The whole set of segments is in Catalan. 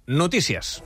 notícies.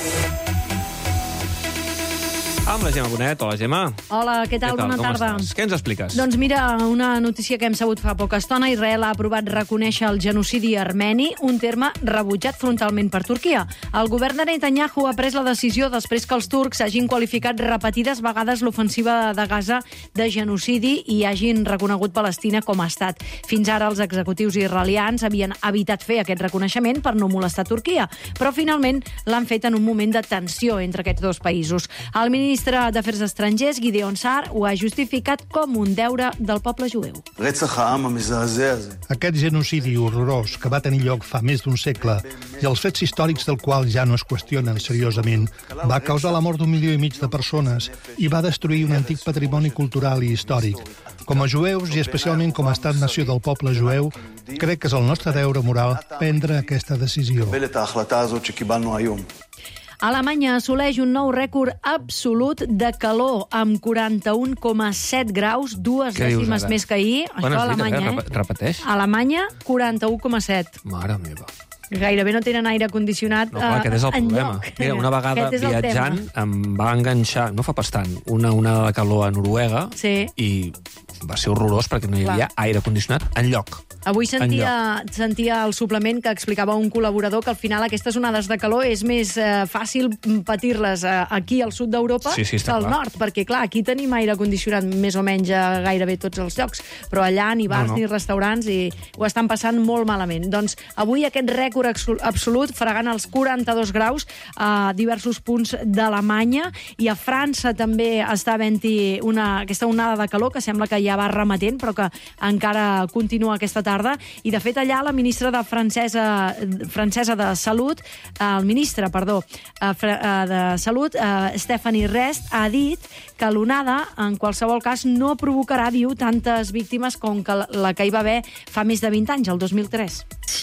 Amb la Gemma Bonet. Hola, Gemma. Hola, què tal? Bona tarda. Com estàs? Què ens expliques? Doncs mira, una notícia que hem sabut fa poca estona. Israel ha aprovat reconèixer el genocidi armeni, un terme rebutjat frontalment per Turquia. El govern de Netanyahu ha pres la decisió després que els turcs hagin qualificat repetides vegades l'ofensiva de Gaza de genocidi i hagin reconegut Palestina com a estat. Fins ara els executius israelians havien evitat fer aquest reconeixement per no molestar Turquia, però finalment l'han fet en un moment de tensió entre aquests dos països. El ministre d'Afers Estrangers, Gideon Sa'ar, ho ha justificat com un deure del poble jueu. Aquest genocidi horrorós que va tenir lloc fa més d'un segle i els fets històrics del qual ja no es qüestionen seriosament va causar la mort d'1,5 milió de persones i va destruir un antic patrimoni cultural i històric. Com a jueus i especialment com a estat-nació del poble jueu, crec que és el nostre deure moral prendre aquesta decisió. Alemanya assoleix un nou rècord absolut de calor amb 41,7 graus, dues dècimes més que ahir. Això a Alemanya, repeteix. Alemanya, 41,7. Mare meva. Gairebé no tenen aire condicionat enlloc. No, aquest és el problema. Mira, una vegada viatjant em va enganxar, no fa pas tant, una onada de calor a Noruega i va ser horrorós perquè no hi havia aire condicionat enlloc. Avui sentia el suplement que explicava un col·laborador que al final aquestes onades de calor és més fàcil patir-les aquí al sud d'Europa que al nord, perquè clar, aquí tenim aire condicionat més o menys a gairebé tots els llocs, però allà ni bars ni restaurants i ho estan passant molt malament. Doncs avui aquest rècord absolut fregant els 42 graus a diversos punts d'Alemanya i a França també està havent-hi aquesta onada de calor que sembla que ja va remetent però que encara continua aquesta tarda i de fet allà la ministra francesa de Salut, el ministre, de Salut, Stephanie Rest, ha dit que l'onada en qualsevol cas no provocarà, diu, tantes víctimes com la que hi va haver fa més de 20 anys, el 2003.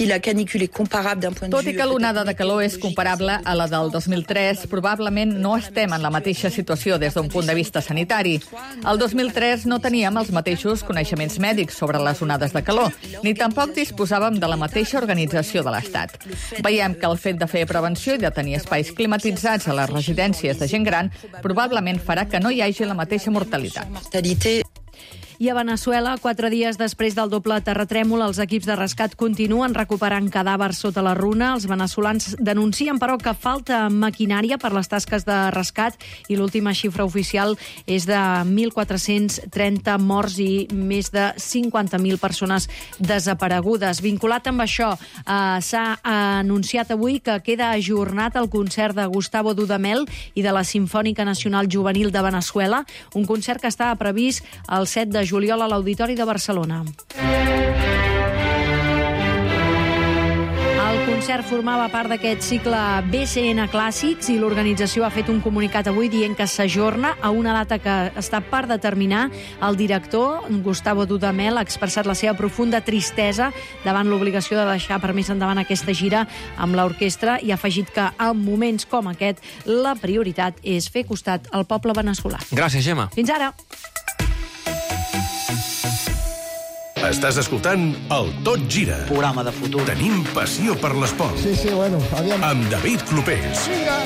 Tot i que l'onada de calor és comparable a la del 2003, probablement no estem en la mateixa situació des d'un punt de vista sanitari. El 2003 no teníem els mateixos coneixements mèdics sobre les onades de calor, ni tampoc disposàvem de la mateixa organització de l'Estat. Veiem que el fet de fer prevenció i de tenir espais climatitzats a les residències de gent gran probablement farà que no hi hagi la mateixa mortalitat. I a Veneçuela, 4 dies després del doble terratrèmol, els equips de rescat continuen recuperant cadàvers sota la runa. Els veneçolans denuncien, però, que falta maquinària per les tasques de rescat i l'última xifra oficial és de 1.430 morts i més de 50.000 persones desaparegudes. Vinculat amb això, s'ha anunciat avui que queda ajornat el concert de Gustavo Dudamel i de la Simfònica Nacional Juvenil de Veneçuela, un concert que estava previst el 7 de juliol a l'Auditori de Barcelona. El concert formava part d'aquest cicle BCN Clàssics i l'organització ha fet un comunicat avui dient que s'ajorna a una data que està per determinar. El director, Gustavo Dudamel, ha expressat la seva profunda tristesa davant l'obligació de deixar per més endavant aquesta gira amb l'orquestra i ha afegit que en moments com aquest la prioritat és fer costat al poble veneçolà. Gràcies, Gemma. Fins ara. Estàs escoltant el Tot Gira. Programa de futur. Tenim passió per l'esport. Sí, bueno, aviam. Amb David Clopés. Vinga.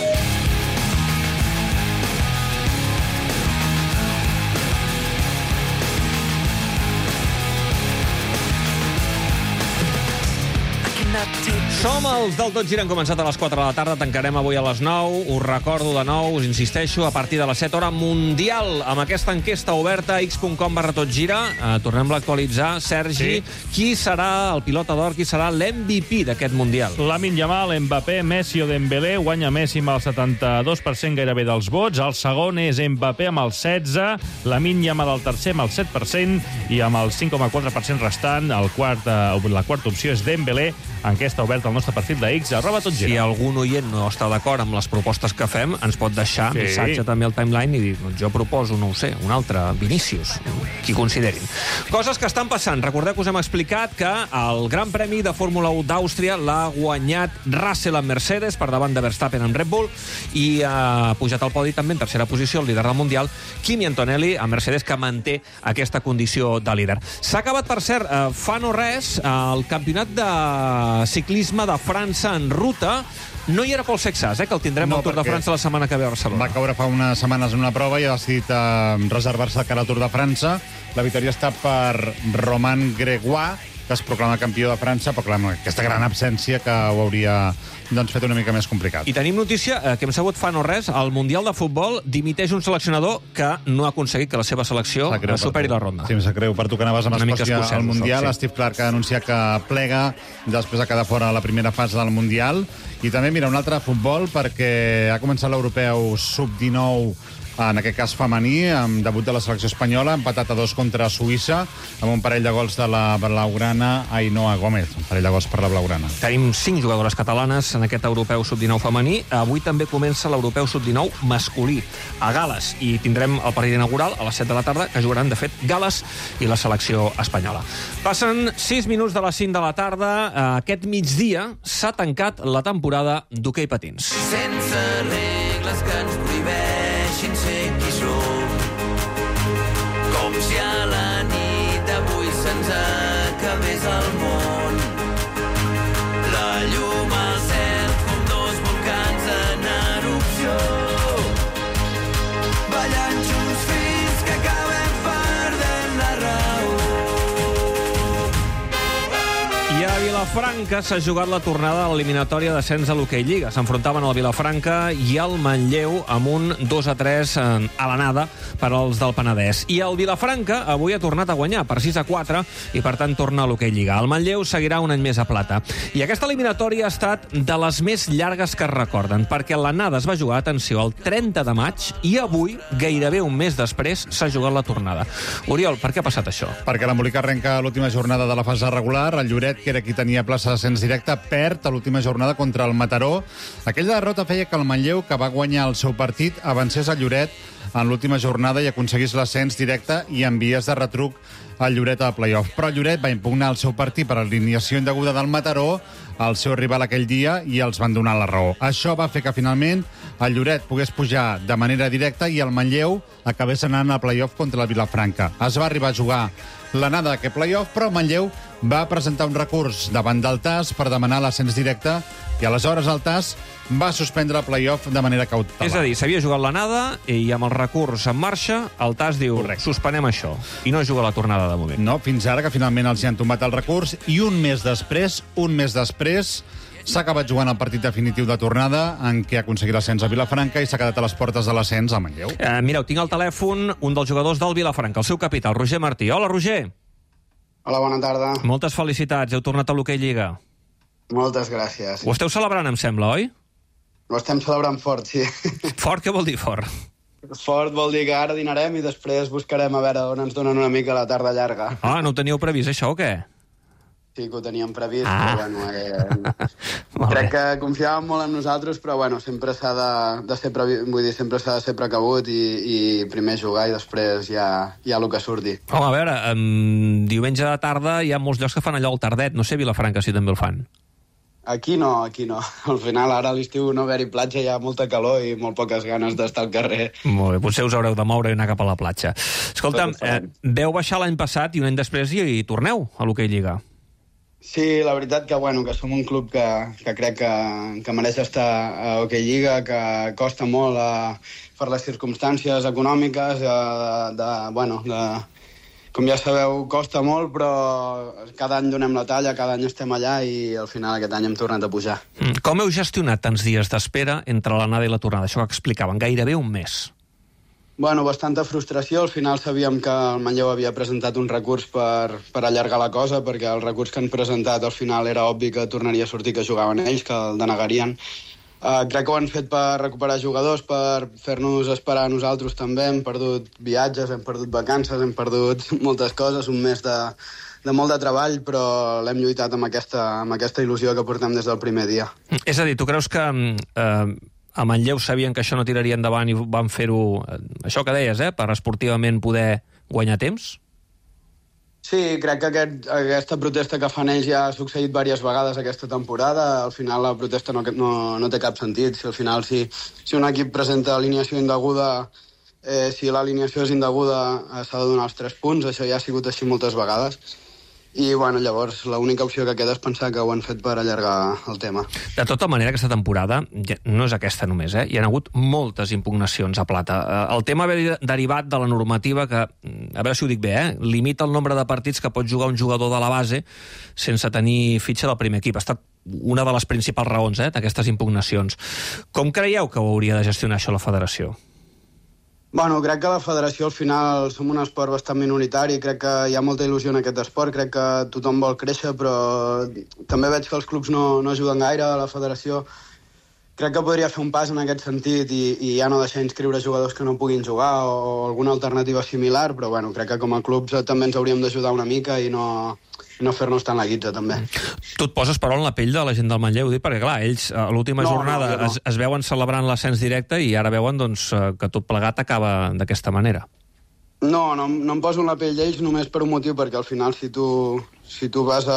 Som els del Tot Gira, han començat a les 4 de la tarda, tancarem avui a les 9, us recordo de nou, us insisteixo, a partir de les 7 hora mundial, amb aquesta enquesta oberta, x.com/totgira, tornem-la a actualitzar. Sergi, qui serà el pilota d'or, qui serà l'MVP d'aquest mundial? Lamine Yamal, Mbappé, Messi o Dembélé, guanya Messi amb el 72% gairebé dels vots, el segon és Mbappé amb el 16%, Lamine Yamal el tercer amb el 7% i amb el 5,4% restant, la quarta opció és Dembélé, enquesta oberta al nostre perfil de X, @totgira. Si algun oient no està d'acord amb les propostes que fem, ens pot deixar missatge també al timeline i dir, doncs jo proposo, no ho sé, un altre Vinícius, qui considerin. Coses que estan passant. Recordeu que us hem explicat que el Gran Premi de Fórmula 1 d'Àustria l'ha guanyat Russell amb Mercedes per davant de Verstappen amb Red Bull i ha pujat al podi també en tercera posició el líder del Mundial, Kimi Antonelli, amb Mercedes, que manté aquesta condició de líder. S'ha acabat, per cert, fa no res, el campionat de ciclisme ciclisme de França en ruta. No hi era Pol Sexas, que el tindrem al Tour de França la setmana que ve a Barcelona. Va caure fa unes setmanes en una prova i ha decidit reservar-se cara al Tour de França. La victòria està per Romain Grégoire, que es proclama campió de França, però clar, aquesta gran absència que ho hauria fet una mica més complicat. I tenim notícia que hem sabut fa no res. El Mundial de Futbol dimiteix un seleccionador que no ha aconseguit que la seva selecció superi la ronda. Sí, em sap greu per tu que anaves amb Escòcia al Mundial. Steve Clark ha anunciat que plega després de quedar fora a la primera fase del Mundial. I també, mira, un altre futbol, perquè ha començat l'Europeu Sub-19, en aquest cas femení, amb debut de la selecció espanyola, empatat a 2 contra Suïssa, amb un parell de gols de la blaugrana Ainhoa Gómez, un parell de gols per la blaugrana. Tenim 5 jugadores catalanes en aquest Europeu Sub-19 femení. Avui també comença l'Europeu Sub-19 masculí a Gal·les, i tindrem el partit inaugural a les 7 de la tarda, que jugaran, de fet, Gal·les i la selecció espanyola. Passen 6 minuts de les 5 de la tarda. Aquest migdia s'ha tancat la temporada d'hoquei patins. Sense regles que ens prohibeixin ser qui som, com si a la nit d'avui se'ns acabés el món. La llum al cel com 2 volcans en erupció, ballant junts fins que acabem perdent la raó. I a Vilafranca s'ha jugat la tornada de l'eliminatòria d'ascens a l'Hoquei Lliga. S'enfrontaven el Vilafranca i el Manlleu amb un 2-3 a l'anada per als del Penedès. I el Vilafranca avui ha tornat a guanyar per 6-4 i, per tant, torna a l'Hoquei Lliga. El Manlleu seguirà un any més a plata. I aquesta eliminatòria ha estat de les més llargues que es recorden, perquè l'anada es va jugar, atenció, el 30 de maig i avui, gairebé un mes després, s'ha jugat la tornada. Oriol, per què ha passat això? Perquè l'Embolica arrenca l'última jornada de la fase regular. El Lloret, que era qui tenia plaça d'ascens directe, perd a l'última jornada contra el Mataró. Aquella derrota feia que el Manlleu, que va guanyar el seu partit, avancés a Lloret en l'última jornada i aconseguís l'ascens directe i en vies de retruc al Lloret a playoff. Però el Lloret va impugnar el seu partit per alineació indeguda del Mataró, el seu rival aquell dia, i els van donar la raó. Això va fer que finalment el Lloret pogués pujar de manera directa i el Manlleu acabés anant a playoff contra el Vilafranca. Es va arribar a jugar l'anada d'aquest playoff, però el Manlleu va presentar un recurs davant del TAS per demanar l'ascens directe i aleshores el TAS va suspendre el playoff de manera cautelar. És a dir, s'havia jugat l'anada i amb el recurs en marxa el TAS diu suspenem això i no juga la tornada de moment. No, fins ara que finalment els hi han tombat el recurs i un mes després s'ha acabat jugant el partit definitiu de tornada en què ha aconseguit l'ascens a Vilafranca i s'ha quedat a les portes de l'ascens a Manlleu. Mireu, tinc al telèfon un dels jugadors del Vilafranca, el seu capità, el Roger Martí. Hola, Roger. Hola, bona tarda. Moltes felicitats, heu tornat a l'Hoquei Lliga. Moltes gràcies. Ho esteu celebrant, em sembla, oi? Ho estem celebrant fort, sí. Fort, què vol dir fort? Fort vol dir que ara dinarem i després buscarem a veure on ens donen una mica la tarda llarga. Ah, no ho teníeu previst, això, o què? Sí que ho teníem previst, però bueno, crec que confiàvem molt en nosaltres, però bueno, sempre s'ha de ser sempre s'ha de ser precavut i primer jugar i després ja el que surti. Home, a veure, diumenge de tarda hi ha molts llocs que fan allò al tardet, no sé, Vilafranca si també el fan. Aquí no. Al final, ara a l'estiu no haver-hi platja, hi ha molta calor i molt poques ganes d'estar al carrer. Molt bé, potser us haureu de moure i anar cap a la platja. Escolta'm, veu baixar l'any passat i un any després i torneu a l'Hoquei Lliga. Sí, la veritat que, bueno, que som un club que crec que mereix estar a Hoquei Lliga, que costa molt per les circumstàncies econòmiques, com ja sabeu, costa molt, però cada any donem la talla, cada any estem allà i al final aquest any hem tornat a pujar. Com heu gestionat tants dies d'espera entre l'anada i la tornada? Això que explicaven, gairebé un mes. Bueno, bastanta frustració. Al final sabíem que el Manlleu havia presentat un recurs per allargar la cosa, perquè el recurs que han presentat al final era obvi que tornaria a sortir que jugaven ells, que el denegarien. Crec que ho han fet per recuperar jugadors, per fer-nos esperar a nosaltres també. Hem perdut viatges, hem perdut vacances, hem perdut moltes coses, un mes de molt de treball, però l'hem lluitat amb aquesta il·lusió que portem des del primer dia. És a dir, tu creus que a Manlleu sabien que això no tiraria endavant i van fer-ho, això que deies, per esportivament poder guanyar temps? Sí, crec que aquesta protesta que fan ells ja ha succeït diverses vegades aquesta temporada. Al final la protesta no té cap sentit. Si al final si un equip presenta alineació indeguda, si l'alineació és indeguda s'ha de donar els 3 punts. Això ja ha sigut així moltes vegades. I, bueno, llavors, l'única opció que queda és pensar que ho han fet per allargar el tema. De tota manera, aquesta temporada, no és aquesta només, hi ha hagut moltes impugnacions a Plata. El tema ve derivat de la normativa que, a veure si ho dic bé, limita el nombre de partits que pot jugar un jugador de la base sense tenir fitxa del primer equip. Ha estat una de les principals raons d'aquestes impugnacions. Com creieu que ho hauria de gestionar això la federació? Bueno, crec que la federació al final som un esport bastant minoritari, crec que hi ha molta il·lusió en aquest esport, crec que tothom vol créixer, però també veig que els clubs no ajuden gaire a la federació. Crec que podria fer un pas en aquest sentit i ja no deixar inscriure jugadors que no puguin jugar o alguna alternativa similar, però bueno, crec que com a clubs també ens hauríem d'ajudar una mica i no fer-nos tant la guitza, també. Tu et poses, però, en la pell de la gent del Manlleu, perquè, clar, ells a l'última jornada es veuen celebrant l'ascens directe i ara veuen que tot plegat acaba d'aquesta manera. No em poso en la pell d'ells només per un motiu, perquè al final si tu vas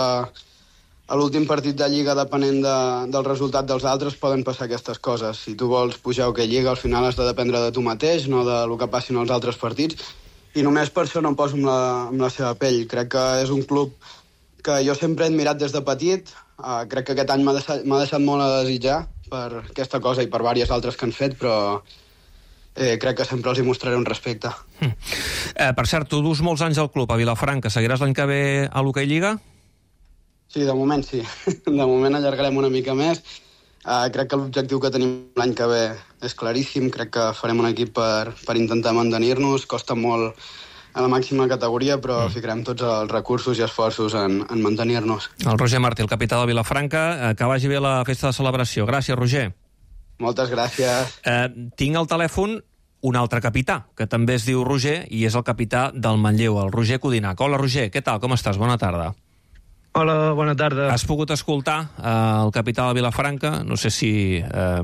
a l'últim partit de Lliga depenent del resultat dels altres poden passar aquestes coses. Si tu vols pujar o que Lliga, al final has de dependre de tu mateix, no del que passin als altres partits, i només per això no em poso en la seva pell. Crec que és un club que jo sempre he admirat des de petit. Crec que aquest any m'ha deixat molt a desitjar per aquesta cosa i per diverses altres que han fet, però crec que sempre els hi mostraré un respecte. Per cert, tu dus molts anys al club a Vilafranca. Seguiràs l'any que ve a l'Hockey Lliga? Sí, de moment sí. De moment allargarem una mica més. Crec que l'objectiu que tenim l'any que ve és claríssim. Crec que farem un equip per intentar mantenir-nos. Costa molt a la màxima categoria, però ficarem tots els recursos i esforços en mantenir-nos. El Roger Martí, el capità de Vilafranca. Que vagi bé la festa de celebració. Gràcies, Roger. Moltes gràcies. Tinc al telèfon un altre capità, que també es diu Roger, i és el capità del Manlleu, el Roger Codinac. Hola, Roger, què tal? Com estàs? Bona tarda. Hola, bona tarda. Has pogut escoltar el capità de Vilafranca? No sé si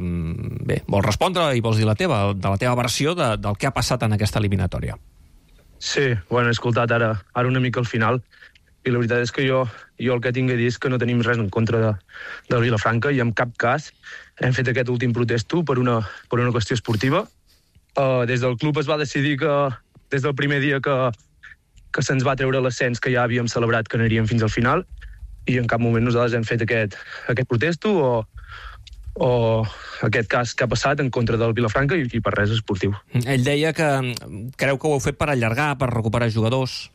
vols respondre i vols dir de la teva versió del que ha passat en aquesta eliminatòria. Sí, he escoltat ara una mica al final, i la veritat és que jo el que tinc a dir és que no tenim res en contra de Vilafranca, i en cap cas hem fet aquest últim protesto per una qüestió esportiva. Des del club es va decidir que des del primer dia que se'ns va treure l'ascens que ja havíem celebrat que aniríem fins al final, i en cap moment nosaltres hem fet aquest protesto o aquest cas que ha passat en contra del Vilafranca i per res esportiu. Ell deia que creu que ho heu fet per allargar, per recuperar jugadors.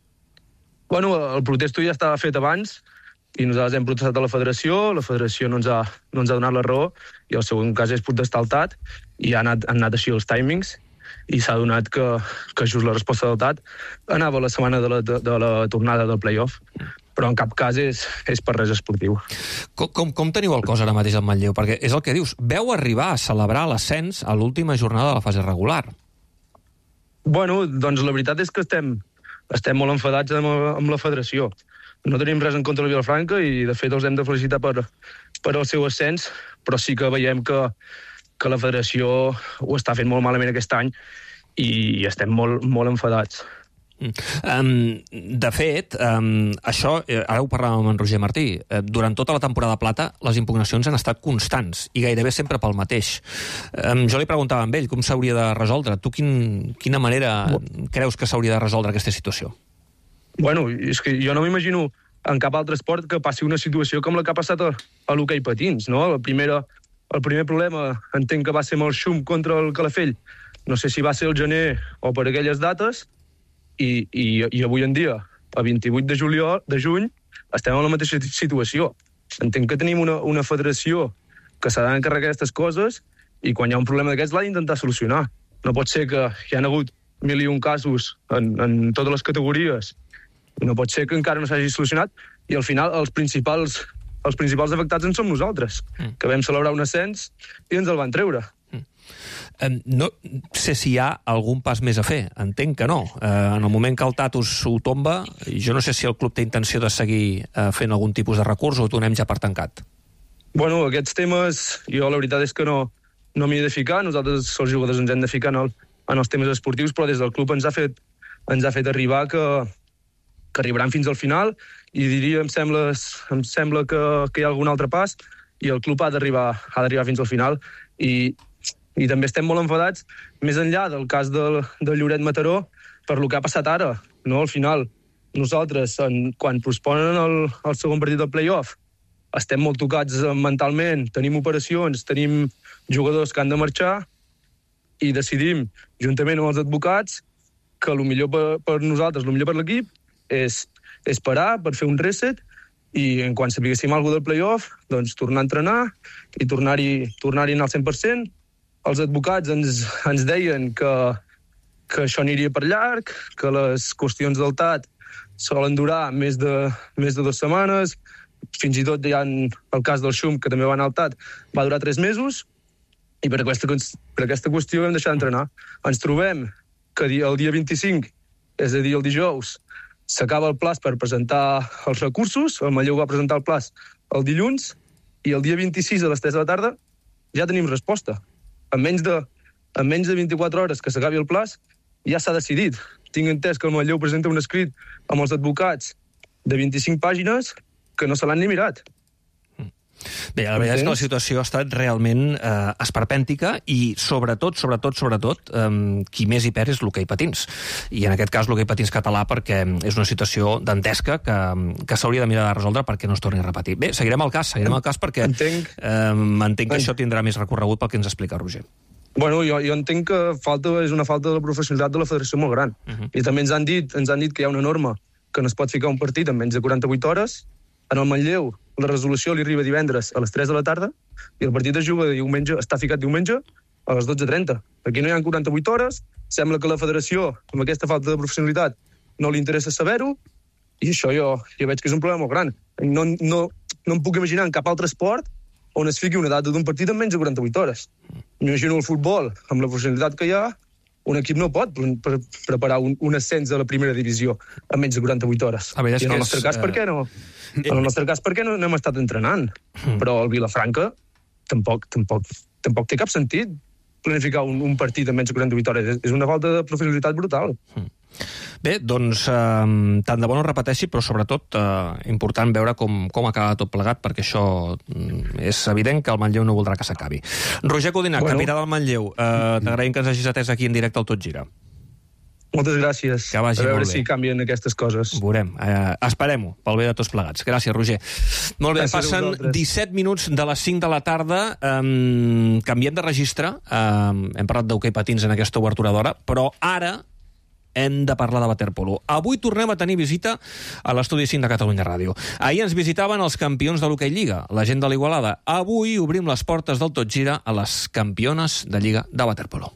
El protesto ja estava fet abans i nosaltres hem protestat a la federació no ens ha donat la raó, i el segon cas és protestaltat, i han anat així els timings, i s'ha donat que just la resposta del TAT anava la setmana de la tornada del play-off, però en cap cas és per res esportiu. Com teniu el cos ara mateix al Manlleu? Perquè és el que dius, veu arribar a celebrar l'ascens a l'última jornada de la fase regular. Doncs la veritat és que estem molt enfadats amb la federació. No tenim res en contra del Vilafranca i, de fet, els hem de felicitar per el seu ascens, però sí que veiem que la federació ho està fent molt malament aquest any i estem molt, molt enfadats. De fet, això, ara ho parlàvem amb en Roger Martí, durant tota la temporada plata les impugnacions han estat constants i gairebé sempre pel mateix. Jo li preguntava a ell com s'hauria de resoldre. Tu quina manera creus que s'hauria de resoldre aquesta situació? És que jo no m'imagino en cap altre esport que passi una situació com la que ha passat a l'hoquei patins, no? El primer problema entenc que va ser amb el xum contra el Calafell. No sé si va ser el gener o per aquelles dates, i avui en dia, a 28 de juny, estem en la mateixa situació. Entenc que tenim una federació que s'ha d'encarregar d'aquestes coses i quan hi ha un problema d'aquests l'ha d'intentar solucionar. No pot ser que hi ha hagut 1.001 casos en totes les categories. No pot ser que encara no s'hagi solucionat i al final els principals afectats en som nosaltres, que vam celebrar un ascens i ens el van treure. No sé si hi ha algun pas més a fer. Entenc que no. En el moment que el Tatus ho tomba, jo no sé si el club té intenció de seguir fent algun tipus de recurs o ho donem ja per tancat. Aquests temes, jo la veritat és que no m'hi he de ficar. Nosaltres, els jugadors, ens hem de ficar en els temes esportius, però des del club ens ha fet arribar que arribaran fins al final i diria, em sembla que hi ha algun altre pas i el club ha d'arribar fins al final i també estem molt enfadats més enllà del cas del Lloret Mataró per lo que ha passat ara, no? Al final nosaltres, quan posponen el segon partit del play-off, estem molt tocats mentalment, tenim operacions, tenim jugadors que han de marxar i decidim, juntament amb els advocats, que el millor per nosaltres, el millor per l'equip, és parar per fer un reset i en quan sapiguéssim alguna del play-off, doncs tornar a entrenar i tornar-hi al 100%. Els advocats ens deien que això aniria per llarg, que les qüestions del TAT solen durar més de 2 setmanes, fins i tot hi ha el cas del Xum, que també va anar al TAT, va durar 3 mesos, i per aquesta qüestió vam deixar d'entrenar. Ens trobem que el dia 25, és a dir, el dijous, s'acaba el plaç per presentar els recursos, el Manlleu va presentar el plaç el dilluns, i el dia 26 a les 3 de la tarda ja tenim resposta. En menys de 24 hores que s'acabi el plaç, ja s'ha decidit. Tinc entès que el Manlleu presenta un escrit amb els advocats de 25 pàgines que no se l'han ni mirat. Bé, la veritat és que la situació ha estat realment esperpèntica i sobretot, qui més hi perd és l'hoquei patins. I en aquest cas l'hoquei patins català, perquè és una situació dantesca que s'hauria de mirar de resoldre perquè no es torni a repetir. Bé, seguirem el cas perquè entenc que això tindrà més recorregut pel que ens explica Roger. Bueno, jo entenc que és una falta de professionalitat de la federació molt gran. I també ens han dit que hi ha una norma que no es pot ficar un partit en menys de 48 hores. En el Manlleu, la resolució li arriba divendres a les 3 de la tarda i el partit es juga diumenge, està ficat diumenge a les 12:30. Aquí no hi ha 48 hores, sembla que la federació, amb aquesta falta de professionalitat, no li interessa saber-ho, i això jo veig que és un problema molt gran. No em puc imaginar en cap altre esport on es fiqui una data d'un partit en menys de 48 hores. M'imagino el futbol, amb la professionalitat que hi ha, un equip no pot preparar un ascens a la primera divisió en menys de 48 hores. I en el nostre cas, per què no? En el nostre cas, per què no hem estat entrenant? Però el Vilafranca tampoc té cap sentit planificar un partit en menys de 48 hores. És una falta de professionalitat brutal. Bé, doncs, tant de bo no repeteixi, però sobretot important veure com acaba tot plegat, perquè això és evident que el Manlleu no voldrà que s'acabi. Roger Codina, capità del Manlleu, t'agraïm que ens hagis atès aquí en directe al Tot Gira. Moltes gràcies. Que vagi a veure si canvien aquestes coses. Veurem. Esperem-ho, pel bé de tots plegats. Gràcies, Roger. Molt bé, passen 17 minuts de les 5 de la tarda. Canviem de registre. Hem parlat d'hoquei patins en aquesta obertura d'hora, però ara hem de parlar de waterpolo. Avui tornem a tenir visita a l'Estudi 5 de Catalunya Ràdio. Ahir ens visitaven els campions de l'hoquei Lliga, la gent de l'Igualada. Avui obrim les portes del Tot Gira a les campiones de Lliga de waterpolo.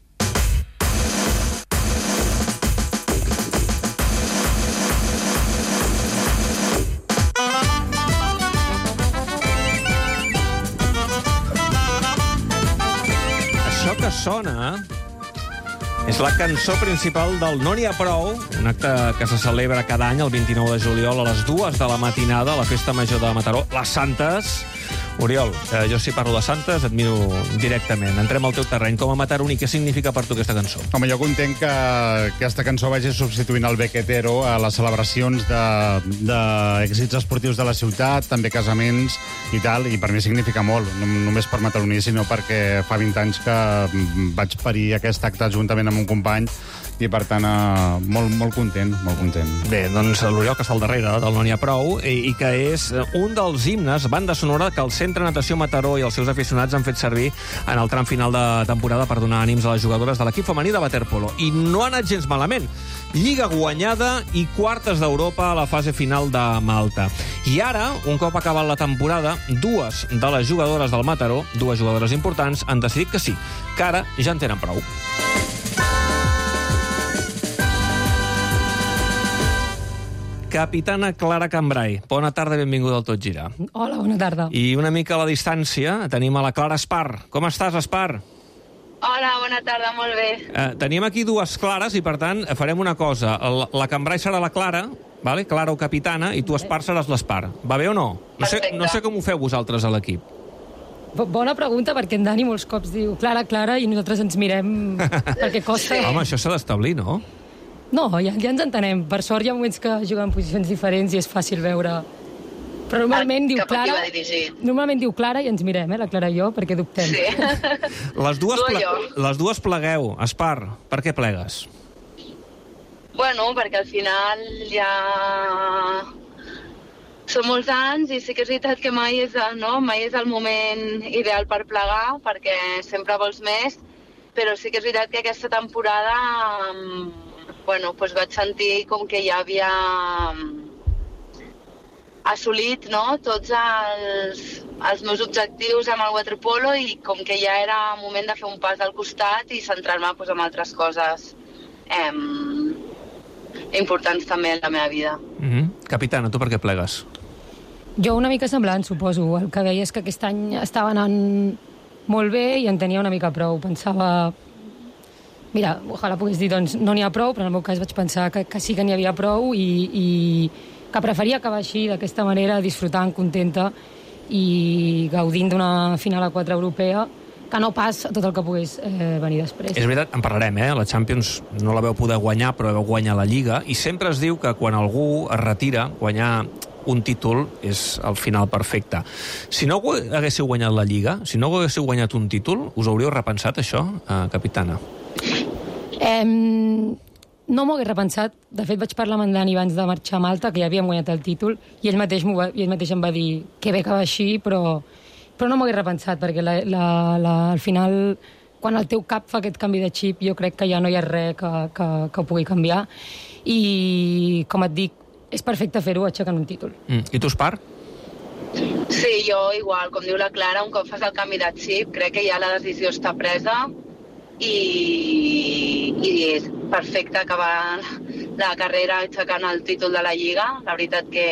Això que sona és la cançó principal del No n'hi ha prou, un acte que se celebra cada any el 29 de juliol a les 2 de la matinada a la Festa Major de Mataró, les Santes. Oriol, jo si parlo de Santes et miro directament. Entrem al teu terreny. Com a mataroní, què significa per tu aquesta cançó? Home, jo content que aquesta cançó vagi substituint el Bequetero a les celebracions d'èxits esportius de la ciutat, també casaments i tal, i per mi significa molt, no només per mataroní, sinó perquè fa 20 anys que vaig parir aquest acte juntament amb un company i, per tant, molt content, molt content. Bé, doncs l'Oriol, que està al darrere del No n'hi ha prou, i que és un dels himnes, banda sonora, que el Centre Natació Mataró i els seus aficionats han fet servir en el tram final de temporada per donar ànims a les jugadores de l'equip femení de waterpolo. I no ha anat gens malament. Lliga guanyada i quartes d'Europa a la fase final de Malta. I ara, un cop acabat la temporada, dues de les jugadores del Mataró, dues jugadores importants, han decidit que sí, que ara ja en tenen prou. Capitana Clara Cambrai, bona tarda i benvinguda al Tot Gira. Hola, bona tarda. I una mica a la distància tenim a la Clara Espar. Com estàs, Espar? Hola, bona tarda, molt bé. Tenim aquí dues Clares i, per tant, farem una cosa. La Cambrai serà la Clara, vale? Clara o capitana, i tu, Espar, seràs l'Espar. Va bé o no? No sé com ho feu vosaltres a l'equip. Bona pregunta, perquè en Dani molts cops diu Clara, Clara, i nosaltres ens mirem perquè costa. Home, això s'ha d'establir, no? No, ja ens entenem. Per sort hi ha moments que juguen en posicions diferents i és fàcil veure. Però normalment diu Clara... Normalment diu Clara i ens mirem, la Clara i jo, perquè dubtem. Sí. Les dues plegueu. Espar, per què plegues? Bueno, perquè al final ja són molts anys i sí que és veritat que mai és el moment ideal per plegar, perquè sempre vols més, però sí que és veritat que aquesta temporada vaig sentir com que ja havia assolit tots els meus objectius amb el waterpolo i com que ja era moment de fer un pas al costat i centrar-me en altres coses importants també en la meva vida. Capitana, tu per què plegues? Jo una mica semblant, suposo. El que veia és que aquest any estava anant molt bé i en tenia una mica prou. Pensava, mira, ojalà pogués dir, doncs no n'hi ha prou, però en el meu cas vaig pensar que sí que n'hi havia prou i que preferia acabar així, d'aquesta manera, disfrutant, contenta i gaudint d'una final a 4 europea, que no pas tot el que pogués venir després. És veritat, en parlarem, La Champions no la veu poder guanyar, però veu guanyar la Lliga, i sempre es diu que quan algú es retira, guanyar un títol és el final perfecte. Si no haguéssiu guanyat la Lliga, si no haguéssiu guanyat un títol, us hauríeu repensat això, capitana? No m'ho hagués repensat. De fet, vaig parlar amb en Dani abans de marxar a Malta, que ja havíem guanyat el títol, i ell mateix em va dir que bé que va així, però no m'ho hagués repensat, perquè al final, quan el teu cap fa aquest canvi de xip, jo crec que ja no hi ha res que ho pugui canviar. I, com et dic, és perfecte fer-ho aixecant un títol. I tu, Espar? Sí, jo igual, com diu la Clara, un cop fas el canvi de xip, crec que ja la decisió està presa i és perfecte acabar la carrera aixecant el títol de la Lliga. La veritat que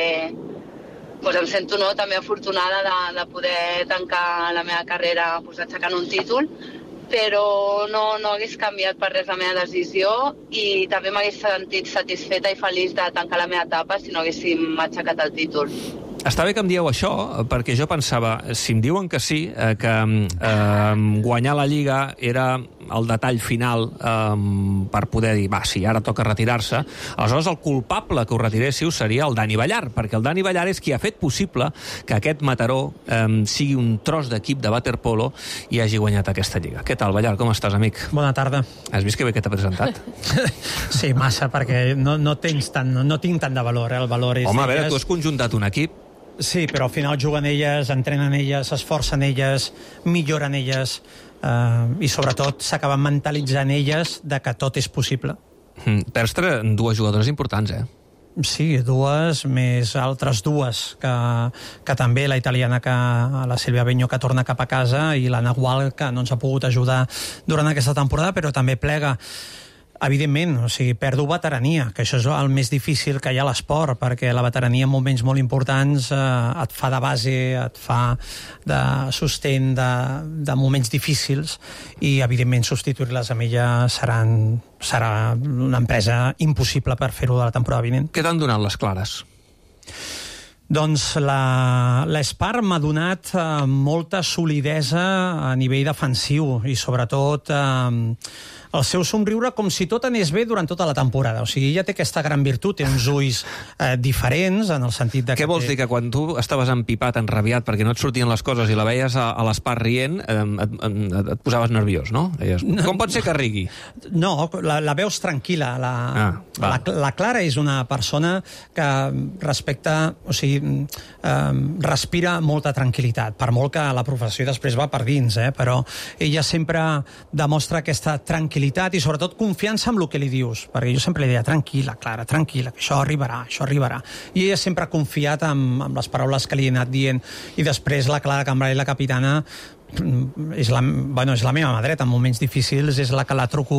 em sento també afortunada de poder tancar la meva carrera aixecant un títol, però no hagués canviat per res la meva decisió i també m'hagués sentit satisfeta i feliç de tancar la meva etapa si no haguéssim aixecat el títol. Està bé que em dieu això, perquè jo pensava, si em diuen que sí, que guanyar la Lliga era el detall final per poder dir, sí, ara toca retirar-se, aleshores el culpable que ho retiréssiu seria el Dani Ballar, perquè el Dani Ballar és qui ha fet possible que aquest Mataró sigui un tros d'equip de waterpolo i hagi guanyat aquesta Lliga. Què tal, Ballar? Com estàs, amic? Bona tarda. Has vist que bé que t'ha presentat? Sí, massa, perquè no tinc tant de valor. El valor és... Home, a veure, tu has conjuntat un equip. Sí, però al final juguen elles, entrenen elles, s'esforcen elles, milloren elles i sobretot s'acaben mentalitzant elles de que tot és possible. Perds dues jugadores importants, Sí, dues, més altres dues, que també la italiana, la Silvia Begno, que torna cap a casa, i la Nahual, que no ens ha pogut ajudar durant aquesta temporada, però també plega. Evidentment, perdo veterania, que això és el més difícil que hi ha a l'esport, perquè la veterania en moments molt importants et fa de base, et fa de sostén de moments difícils, i evidentment substituir-les amb ella serà una empresa impossible per fer-ho de la temporada vinent. Què t'han donat les clares? Doncs l'Espar m'ha donat molta solidesa a nivell defensiu i sobretot el seu somriure com si tot anés bé durant tota la temporada. O sigui, ella té aquesta gran virtut, té uns ulls diferents en el sentit de que... Què vols dir, que quan tu estaves empipat, enrabiat, perquè no et sortien les coses i la veies a l'Espar rient, et posaves nerviós, no? Deies, com pot ser que rigui? No, la veus tranquil·la. La Clara és una persona que respecta, o sigui, respira molta tranquil·litat, per molt que la professió després va per dins, però ella sempre demostra aquesta tranquil·litat i sobretot confiança en el que li dius, perquè jo sempre li deia, tranquil·la, Clara, tranquil·la, que això arribarà. I ella sempre ha confiat amb les paraules que li he anat dient, i després la Clara Cambrai, la capitana, és la meva mà dreta en moments difícils, és la que la truco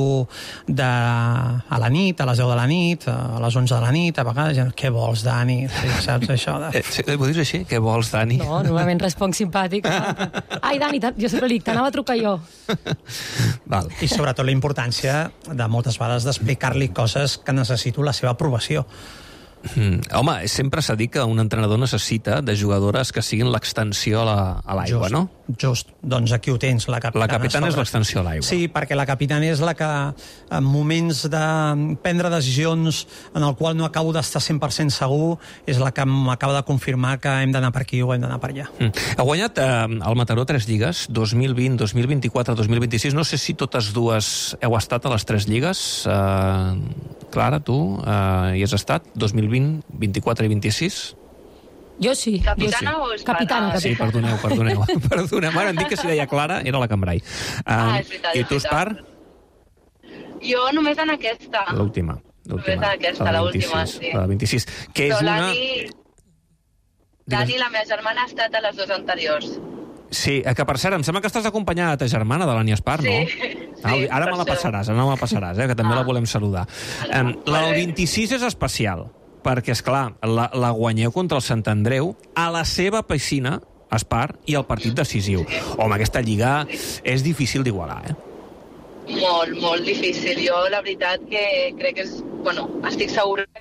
a la nit, a les 10 de la nit, a les 11 de la nit, a vegades, què vols, Dani? Saps això? Ho dius així? Què vols, Dani? No, normalment responc simpàtic. Ai, Dani, jo sempre li dic, t'anava a trucar jo. Val. I sobretot la importància de moltes vegades d'explicar-li coses que necessito la seva aprovació. Home, sempre s'ha dit que un entrenador necessita de jugadores que siguin l'extensió a l'aigua, no? Just. Doncs aquí ho tens, la capitana. La capitana és l'extensió a l'aigua. Sí, perquè la capitana és la que, en moments de prendre decisions en el qual no acabo d'estar 100% segur, és la que m'acaba de confirmar que hem d'anar per aquí o hem d'anar per allà. Ha guanyat el Mataró 3 lligues, 2020, 2024, 2026. No sé si totes dues heu estat a les 3 lligues. Clara, tu hi has estat? 2020, 24 i 26? Jo sí. Capitana o Capitana. Sí, perdoneu. Perdoneu, ara em dic que si deia Clara era la Cambrai. És veritat. I tu, Espar? Jo només en aquesta. L'última. Només en aquesta, l'última, sí. La 26. Que és una... Dani, la meva germana, ha estat a les 2 anteriors. Sí, que per cert, em sembla que estàs acompanyada de ta germana, de l'Ània Espar, no? Sí, ara me la passaràs, que també la volem saludar. La del 26 és especial, perquè, esclar, la guanyeu contra el Sant Andreu a la seva piscina, Espar, i el partit decisiu. Home, aquesta lliga és difícil d'igualar, Molt, molt difícil. Jo, la veritat, que crec que és... Bueno, estic segura que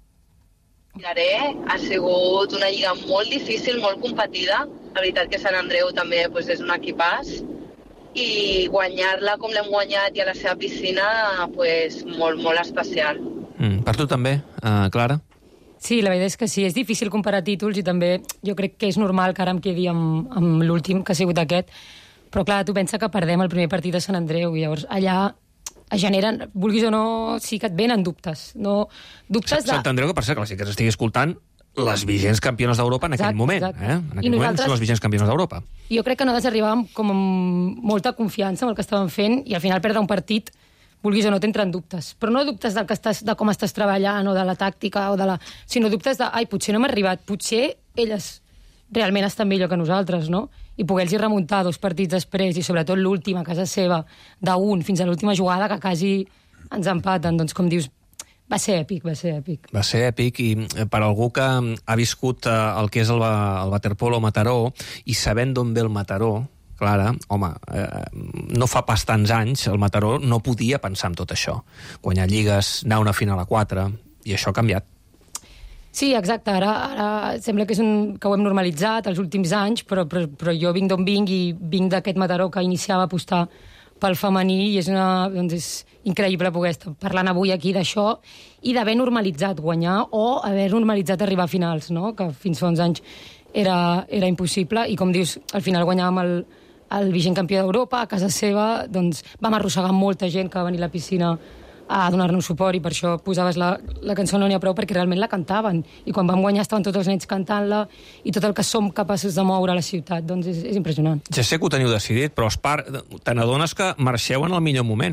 ha sigut una lliga molt difícil, molt competida. La veritat que Sant Andreu també és un equipàs i guanyar-la com l'hem guanyat i a la seva piscina, molt, molt especial. Per tu també, Clara? Sí, la veritat és que sí, és difícil comparar títols i també jo crec que és normal que ara em quedi amb l'últim, que ha sigut aquest, però clar, tu pensa que perdem el primer partit de Sant Andreu i llavors allà es generen, vulguis o no, sí que et venen dubtes. Sant Andreu, que per cert, que sí que s'estigui escoltant, les vigents campiones d'Europa en aquell moment. En aquell moment són les vigents campiones d'Europa. Jo crec que nosaltres arribàvem com amb molta confiança amb el que estàvem fent i al final perdre un partit, vulguis o no, t'entren dubtes. Però no dubtes de com estàs treballant o de la tàctica, sinó dubtes de, potser no hem arribat, potser elles realment estan millor que nosaltres, no? I poder-los remuntar 2 partits després i sobretot l'últim a casa seva, d'1 fins a l'última jugada que quasi ens empaten. Doncs com dius, va ser èpic. Va ser èpic i per algú que ha viscut el que és el waterpolo Mataró i sabent d'on ve el Mataró, Clara, home, no fa pas tants anys el Mataró no podia pensar en tot això. Guanyar lligues, anar a una final a 4, i això ha canviat. Sí, exacte. Ara sembla que ho hem normalitzat els últims anys, però jo vinc d'on vinc i vinc d'aquest Mataró que iniciava a apostar pel femení i és increïble poder estar parlant avui aquí d'això i d'haver normalitzat guanyar o haver normalitzat arribar a finals, no? Que fins fa uns anys era impossible i, com dius, al final guanyàvem el vigent campió d'Europa a casa seva, doncs vam arrossegar molta gent que va venir a la piscina a donar-nos suport i per això posaves la cançó No n'hi ha prou, perquè realment la cantaven i quan vam guanyar estaven tots els nens cantant-la i tot el que som capaços de moure a la ciutat, doncs és impressionant. Ja sé que ho teniu decidit, però te n'adones que marxeu en el millor moment.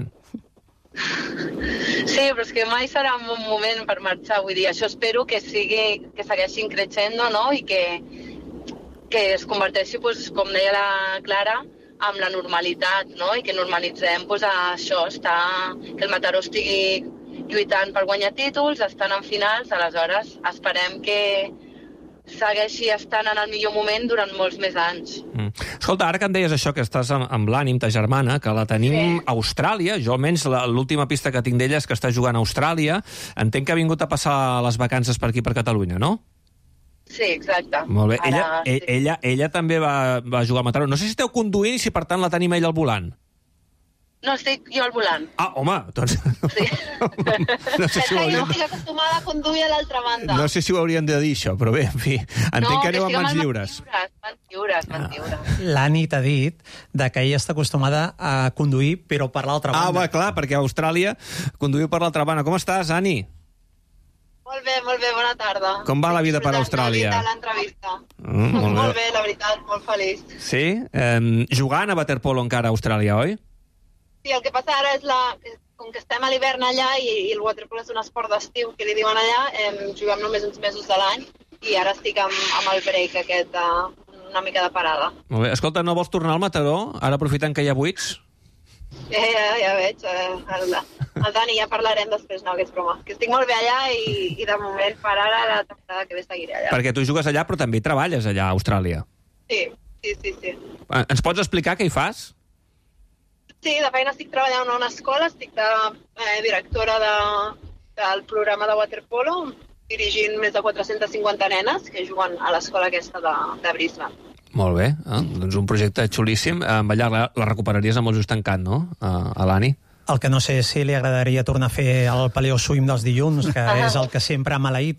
Sí, però és que mai serà un bon moment per marxar, vull dir, això espero que segueixin creixent, no? I que es converteixi, com deia la Clara, amb la normalitat, no? I que normalitzem això, que el Mataró estigui lluitant per guanyar títols, estan en finals, aleshores esperem que segueixi estant en el millor moment durant molts més anys. Escolta, ara que em deies això, que estàs amb l'Ànim, ta germana, que la tenim a Austràlia, jo almenys l'última pista que tinc d'ella és que està jugant a Austràlia, entenc que ha vingut a passar les vacances per aquí, per Catalunya, no? Sí, exacte. Molt bé. Ella també va jugar a Mataró. No sé si esteu conduint i si, per tant, la tenim ella al volant. No, estic jo al volant. Ah, home, doncs... Sí. No sé si jo estic acostumada a conduir a l'altra banda. No sé si ho hauríem de dir, això, però bé, en fi, entenc que aneu amb mans lliures. Mans lliures. L'Ani t'ha dit que ella està acostumada a conduir, però per l'altra banda. Va, clar, perquè a Austràlia conduïu per l'altra banda. Com estàs, Ani? Molt bé, bona tarda. Com va la vida per Austràlia? L'entrevista. Molt bé, la veritat, molt feliç. Sí? Jugant a waterpolo encara a Austràlia, oi? Sí, el que passa ara és com que estem a l'hivern allà i el waterpolo és un esport d'estiu que li diuen allà, juguem només uns mesos de l'any i ara estic amb el break aquest, una mica de parada. Molt bé. Escolta, no vols tornar al Mataró, ara aprofitant que hi ha buits? Ja veig. El Dani, ja parlarem després, no, que és broma. Que estic molt bé allà i de moment per ara la temporada que ve seguiré allà. Perquè tu jugues allà però també treballes allà a Austràlia. Sí. Ens pots explicar què hi fas? Sí, de feina estic treballant en una escola, estic de directora del programa de waterpolo dirigint més de 450 nenes que juguen a l'escola aquesta de Brisbane. Molt bé, doncs un projecte xulíssim. Ballar la recuperaries amb el just tancat, no, a l'Ani? El que no sé si li agradaria tornar a fer el Paleo Swim dels dilluns, que és el que sempre ha maleït.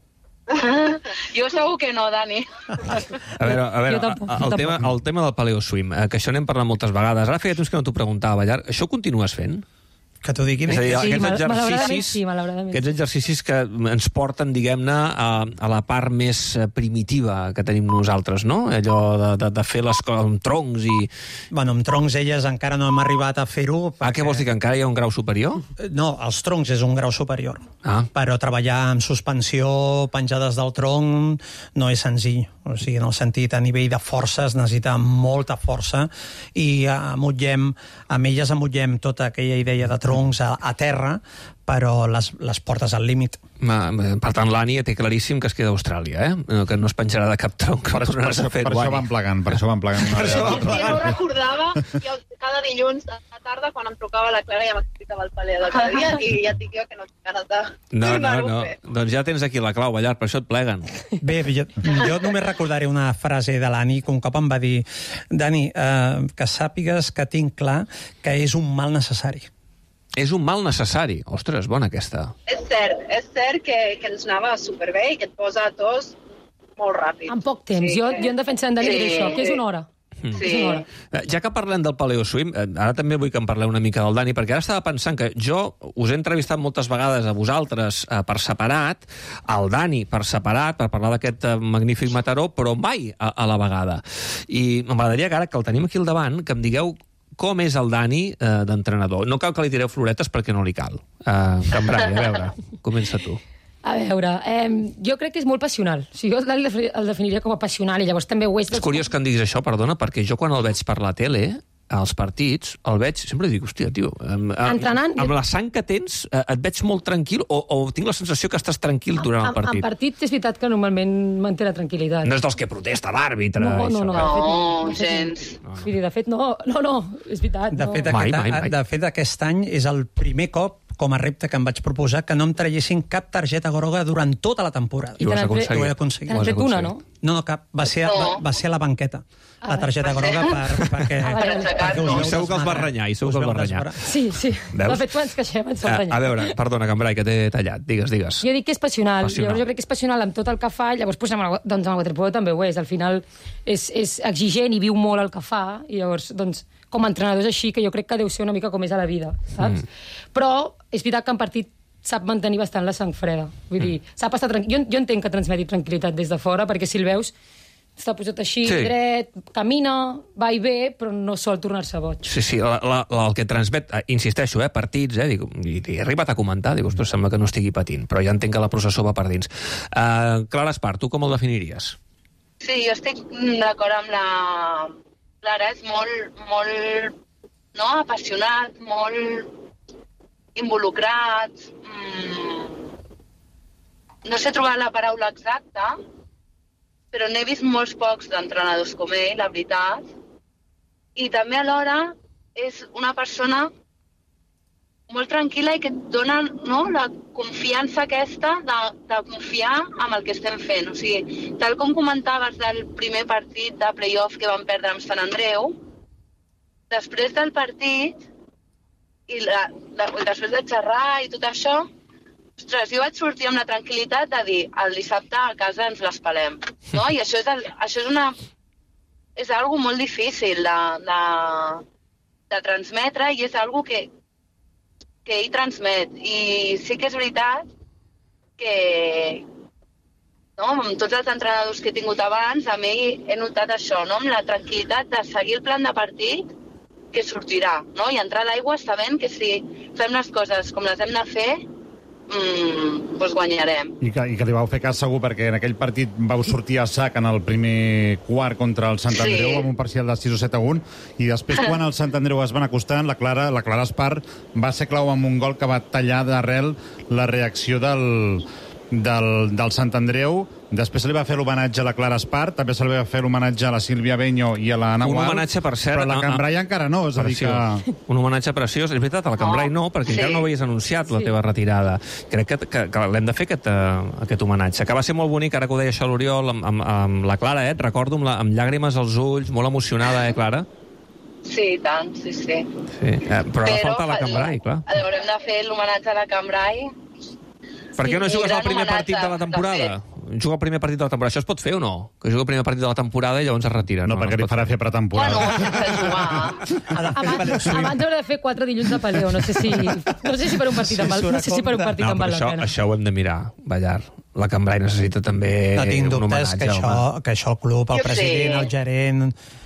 Jo segur que no, Dani. A veure, el tema del Paleo Swim, que això n'hem parlat moltes vegades. Ara feia temps que no t'ho preguntava, Ballar. Això ho continues fent? Que t'ho diguin. És a dir, malauradament. aquests exercicis que ens porten, diguem-ne, a la part més primitiva que tenim nosaltres, no? Allò de fer les coses amb troncs i... Bueno, amb troncs elles encara no hem arribat a fer-ho. Què vols dir, que encara hi ha un grau superior? No, els troncs és un grau superior. Però treballar amb suspensió, penjades del tronc, no és senzill. O sigui, en el sentit, a nivell de força es necessita molta força i amb elles amotllem tota aquella idea de troncs a terra, però les portes al límit. Per tant, l'Ani té claríssim que es queda a Austràlia, que no es penjarà de cap tronc. Per això van plegant. Jo recordava, cada dilluns a la tarda, quan em trucava la Clara, ja m'explicava el Paleo de cada dia, i ja et dic jo que no tinc ganes de tornar-ho a fer. Doncs ja tens aquí la clau, Ballar, per això et pleguen. Bé, jo només recordaré una frase de l'Ani, que un cop em va dir: Dani, que sàpigues que tinc clar que és un mal necessari. És un mal necessari. Ostres, bona aquesta. És cert que ens anava superbé i que et posa a tos molt ràpid. En poc temps. Jo en defensa d'en Dani això, que és una hora. Sí. Ja que parlem del Paleo Swim, ara també vull que em parleu una mica del Dani, perquè ara estava pensant que jo us he entrevistat moltes vegades a vosaltres per separat, al Dani per separat, per parlar d'aquest magnífic Mataró, però mai a la vegada. I m'agradaria que ara que el tenim aquí al davant, que em digueu com és el Dani d'entrenador. No cal que li tireu floretes perquè no li cal. Cambrai, a veure, comença tu. A veure, jo crec que és molt passional. O sigui, jo el definiria com a passional i llavors també ho és... És curiós que em diguis això, perdona, perquè jo quan el veig per la tele, als partits, el veig, sempre dic, hòstia, tio, entrenant, amb la sang que tens, et veig molt tranquil o tinc la sensació que estàs tranquil durant el partit? En partit és veritat que normalment manté la tranquil·litat. No és dels que protesta l'àrbitre. No, gens. De fet, no, és veritat. De fet, aquest any és el primer cop com a repte que em vaig proposar que no em traiessin cap targeta groga durant tota la temporada. I ho has aconseguit. Ho he aconseguit. T'has fet una, no? No, cap. Va ser a la banqueta. La targeta groga perquè segur que els va renyar, Sí. De fet, quan ens queixem ens va renyar. A veure, perdona, Cambrai, que t'he tallat. Digues. Jo dic que és passional. Llavors jo crec que és passional amb tot el que fa, llavors amb el waterpolo també ho és. Al final és exigent i viu molt el que fa, i llavors, doncs, com a entrenador és així, que jo crec que deu ser una mica com és a la vida, saps? Però és veritat que en partit sap mantenir bastant la sang freda. Vull dir, sap estar tranquil. Jo entenc que transmeti tranquil·litat des de fora, perquè si el veus està posat així, dret, camina, va i ve, però no sol tornar-se boig. Sí, el que transmet, insisteixo, partits, i he arribat a comentar, dic, ostres, sembla que no estigui patint, però ja entenc que la processó va per dins. Clara Espart, tu com el definiries? Sí, jo estic d'acord amb la Clara, és molt apassionat, molt involucrat. No sé trobar la paraula exacta, però n'he vist molts pocs d'entrenadors com ell, la veritat. I també alhora és una persona molt tranquil·la i que et dona la confiança aquesta de confiar en el que estem fent. O sigui, tal com comentaves del primer partit de play-off que vam perdre amb Sant Andreu, després del partit i després de xerrar i tot això, ostres, jo vaig sortir amb la tranquil·litat de dir el dissabte a casa ens les pelem, no? I això és algo molt difícil de transmetre i és algo que ell transmet. I sí que és veritat que amb tots els entrenadors que he tingut abans, amb ell he notat això, amb la tranquil·litat de seguir el plan de partit que sortirà, i entrar a l'aigua sabent que si fem les coses com les hem de fer, doncs guanyarem. I que li vau fer cas segur, perquè en aquell partit vau sortir a sac en el primer quart contra el Sant Andreu amb un parcial de 6 o 7-1, i després quan el Sant Andreu es van acostant, la Clara Espart va ser clau amb un gol que va tallar d'arrel la reacció del Sant Andreu. Després se li va fer l'homenatge a la Clara Espart, també se li va fer l'homenatge a la Sílvia Benyo i a la Ana Gual. Un homenatge, per cert... Però la Cambrai encara no, és a dir que... Un homenatge preciós. És veritat, a la Cambrai no, perquè encara no havies anunciat la teva retirada. Crec que l'hem de fer, aquest homenatge, que va ser molt bonic, ara que ho deia això l'Oriol, amb la Clara, et recordo, amb llàgrimes als ulls, molt emocionada, Clara? Sí, i tant, sí. Però ara falta la Cambrai, clar. Haurem de fer l'homenatge a la Cambrai. Per què no jugues al primer partit de la temporada? Juga el primer partit de la temporada. Això es pot fer o no? Que juga el primer partit de la temporada i llavors es retira. No, perquè li farà fer pretemporada. Abans haurà de fer 4 dilluns de paleo. No sé si per un partit amb el Això ho hem de mirar, Ballar. La Cambrai necessita també un homenatge. No tinc dubtes que això el club, el president, el gerent...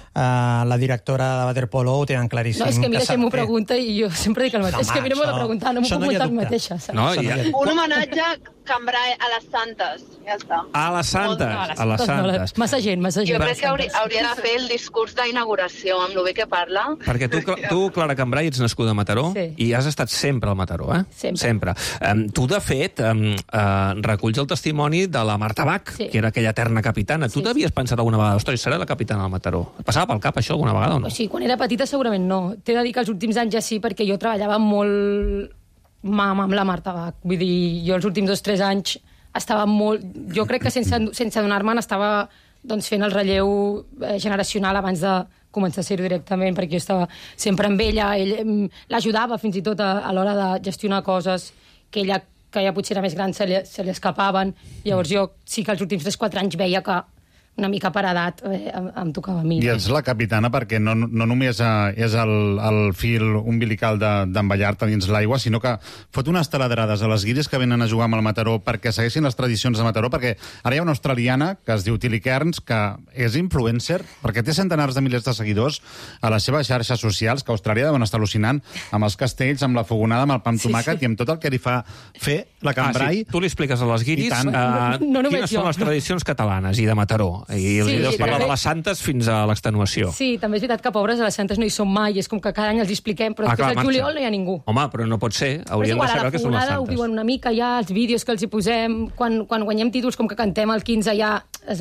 la directora de waterpolo ho tenen claríssim. No, és que mira, si m'ho pregunta i jo sempre dic el mateix. És que a mi no m'ho de preguntar, no m'ho puc preguntar el mateix. Un homenatge Cambrai a les Santes, ja està. A les Santes. Massa gent. Jo crec que hauria de fer el discurs d'inauguració, amb el bé que parla. Perquè tu, Clara Cambrai, ets nascuda a Mataró i has estat sempre al Mataró, eh? Sempre. Tu, de fet, reculls el testimoni de la Marta Bach, que era aquella eterna capitana. Tu t'havies pensat alguna vegada, ostres, serà la capitana del Mataró? Passava pel cap això alguna vegada o no? Sí, quan era petita segurament no. T'he de dir que els últims anys ja sí, perquè jo treballava molt amb la Marta Bach. Vull dir, jo els últims 2 o 3 anys estava molt... Jo crec que sense adonar-me'n estava fent el relleu generacional abans de començar a ser-ho directament, perquè jo estava sempre amb ella, ell l'ajudava fins i tot a l'hora de gestionar coses que ella potser era més gran se li escapaven. Llavors jo sí que els últims 3-4 anys veia que una mica per edat em tocava a mi. I ets la capitana perquè no només és el fil umbilical d'en Ballart a dins l'aigua, sinó que fot unes taladrades a les guiris que venen a jugar amb el Mataró perquè segueixin les tradicions de Mataró, perquè ara hi ha una australiana que es diu Tilly Kearns, que és influencer, perquè té centenars de milers de seguidors a les seves xarxes socials, que a Austràlia deuen estar al·lucinant amb els castells, amb la fogonada, amb el pa amb tomàquet i amb tot el que li fa fer la Cambrai. Tu li expliques a les guiris quines són les tradicions catalanes i de Mataró. I els deus parlar de les Santes fins a l'extenuació. Sí, també és veritat que pobres a les Santes no hi són mai, és com que cada any els expliquem, però després al juliol no hi ha ningú. Home, però no pot ser, hauríem de saber que són les Santes. Ho viuen una mica ja, els vídeos que els hi posem, quan guanyem títols, com que cantem el 15 ja es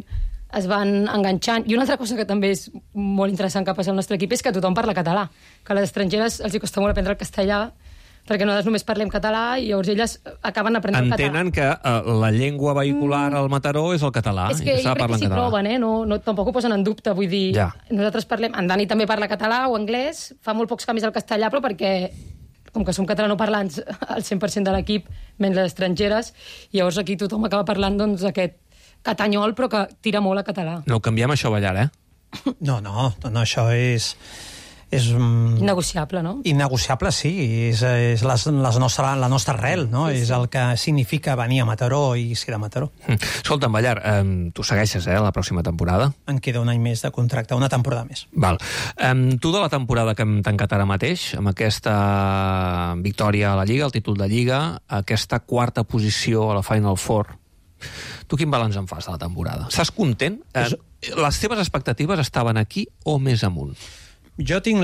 van enganxant. I una altra cosa que també és molt interessant que passa al nostre equip és que tothom parla català, que a les estrangeres els costa molt aprendre el castellà, perquè nosaltres només parlem català i llavors elles acaben aprenent el català. Entenen que la llengua vehicular al Mataró és el català. És que jo crec que s'hi proven, tampoc ho posen en dubte. Vull dir, nosaltres parlem... En Dani també parla català o anglès, fa molt pocs canvis al castellà, però perquè, com que som catalanoparlants al 100% de l'equip, menys les estrangeres, i llavors aquí tothom acaba parlant aquest catanyol, però que tira molt a català. No ho canviem, això, Ballar, No, això és innegociable, no? Innegociable, sí. És la nostra arrel, no? Sí. És el que significa venir a Mataró i ser de Mataró. Escolta'm, Ballar, tu segueixes, la pròxima temporada? Em queda un any més de contracte, una temporada més. Val. Tu de la temporada que hem tancat ara mateix, amb aquesta victòria a la Lliga, el títol de Lliga, aquesta 4ª posició a la Final Four, tu quin balanç en fas de la temporada? Estàs content? Les teves expectatives estaven aquí o més amunt? Jo tinc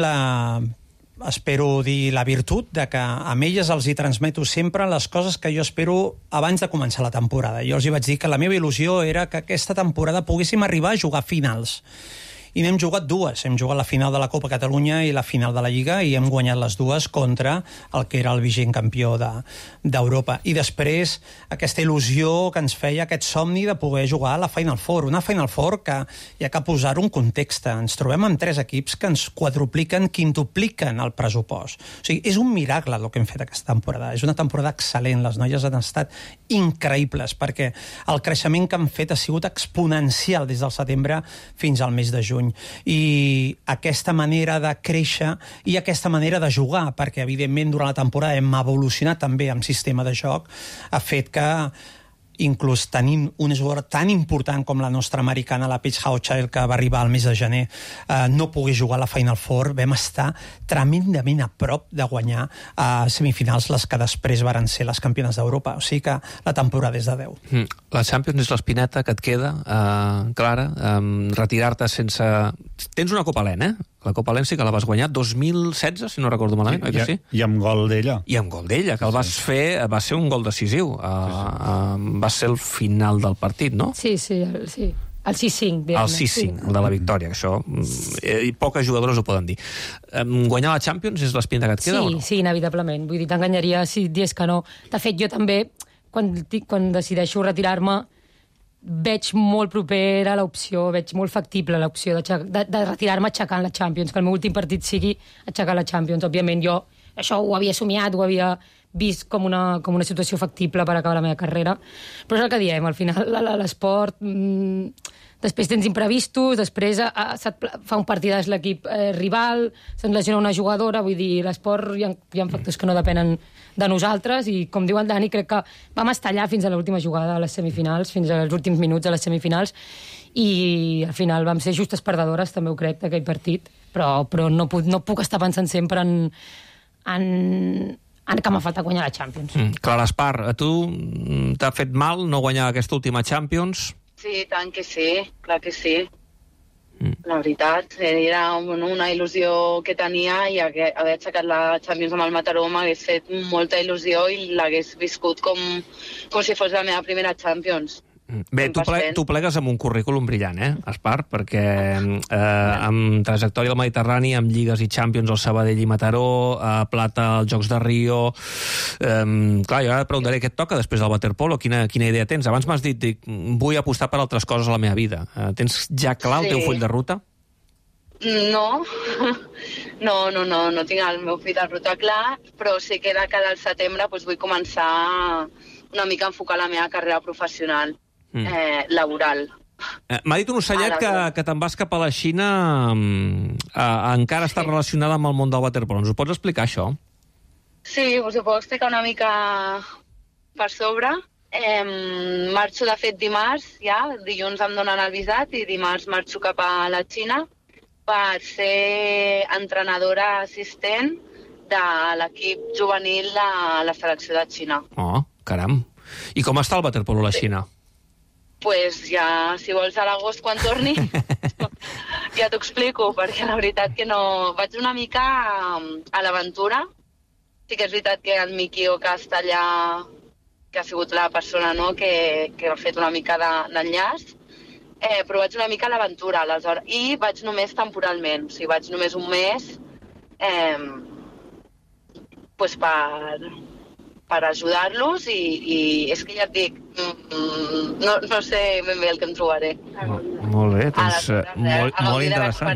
espero dir la virtut de que amb elles els hi transmeto sempre les coses que jo espero abans de començar la temporada. Jo els hi vaig dir que la meva il·lusió era que aquesta temporada poguéssim arribar a jugar finals. I n'hem jugat 2. Hem jugat la final de la Copa Catalunya i la final de la Lliga i hem guanyat les 2 contra el que era el vigent campió d'Europa. I després aquesta il·lusió que ens feia aquest somni de poder jugar a la Final Four. Una Final Four que hi ha que posar un context. Ens trobem amb 3 equips que ens quadrupliquen, quintupliquen el pressupost. O sigui, és un miracle el que hem fet aquesta temporada. És una temporada excel·lent. Les noies han estat increïbles perquè el creixement que han fet ha sigut exponencial des del setembre fins al mes de juny. I aquesta manera de créixer i aquesta manera de jugar, perquè evidentment durant la temporada hem evolucionat també amb sistema de joc, ha fet que inclús tenint una jugadora tan important com la nostra americana, la Paige Hochschild, que va arribar al mes de gener, no pogués jugar a la Final Four, vam estar tremendament a prop de guanyar a semifinals les que després varen ser les campiones d'Europa. O sigui que la temporada és de 10. La Champions és l'espineta que et queda, Clara, retirar-te sense... Tens una Copa Lent, La Copa Lensi, que la vas guanyar 2016, si no recordo malament, oi que sí? I amb gol d'ella. I amb gol d'ella, que el vas fer, va ser un gol decisiu. Va ser el final del partit, no? Sí. El 6-5. El 6-5, el de la victòria. Això, poques jugadores ho poden dir. Guanyar la Champions és l'espina que et queda o no? Sí, inevitablement. Vull dir, t'enganyaria si dius que no. De fet, jo també, quan decideixo retirar-me, veig molt propera l'opció, veig molt factible l'opció de retirar-me aixecant la Champions, que el meu últim partit sigui aixecar la Champions. Òbviament jo això ho havia somiat, ho havia vist com una situació factible per acabar la meva carrera, però és el que diem, al final l'esport després tens imprevistos, després fa un partidàs l'equip rival, se'n lesiona una jugadora, vull dir, l'esport hi ha factors que no depenen de nosaltres i, com diu el Dani, crec que vam estar allà fins a l'última jugada a les semifinals, fins als últims minuts a les semifinals, i al final vam ser justes perdedores, també ho crec, d'aquell partit, però no puc estar pensant sempre en que m'ha faltat guanyar la Champions. Clara Espar, a tu t'ha fet mal no guanyar aquesta última Champions? Sí, tant que sí, clar que sí. La veritat, era una il·lusió que tenia i haver aixecat la Champions amb el Mataró m'hagués fet molta il·lusió i l'hagués viscut com si fos la meva primera Champions. Bé, tu plegues amb un currículum brillant, Espar, perquè amb trajectòria al Mediterrani, amb lligues i Champions al Sabadell i Mataró, plata als Jocs de Rio... Clar, jo ara et preguntaré què et toca després del waterpolo, quina idea tens? Abans m'has dit, vull apostar per altres coses a la meva vida. Tens ja clar el teu full de ruta? No tinc el meu full de ruta clar, però sí que de cara al setembre vull començar una mica a enfocar la meva carrera professional. Laboral. M'ha dit un ocellet que te'n vas cap a la Xina, encara està relacionada amb el món del waterpolo. Ens ho pots explicar, això? Sí, us ho puc explicar una mica per sobre. Marxo, de fet, dimarts, dilluns em donen el visat i dimarts marxo cap a la Xina per ser entrenadora assistent de l'equip juvenil de la selecció de Xina. Oh, caram. I com està el waterpolo a la Xina? Pues ja, si vols a l'agost quan torni, ja t'ho explico, perquè la veritat que no... Vaig una mica a l'aventura. Sí que és veritat que el Miquio Castellà, que ha sigut la persona que ha fet una mica d'enllaç, però vaig una mica a l'aventura, aleshores, i vaig només temporalment, o sigui, vaig només un mes per ajudar-los i és que ja et dic, no sé ben bé el que em trobaré. Molt bé, doncs molt interessant.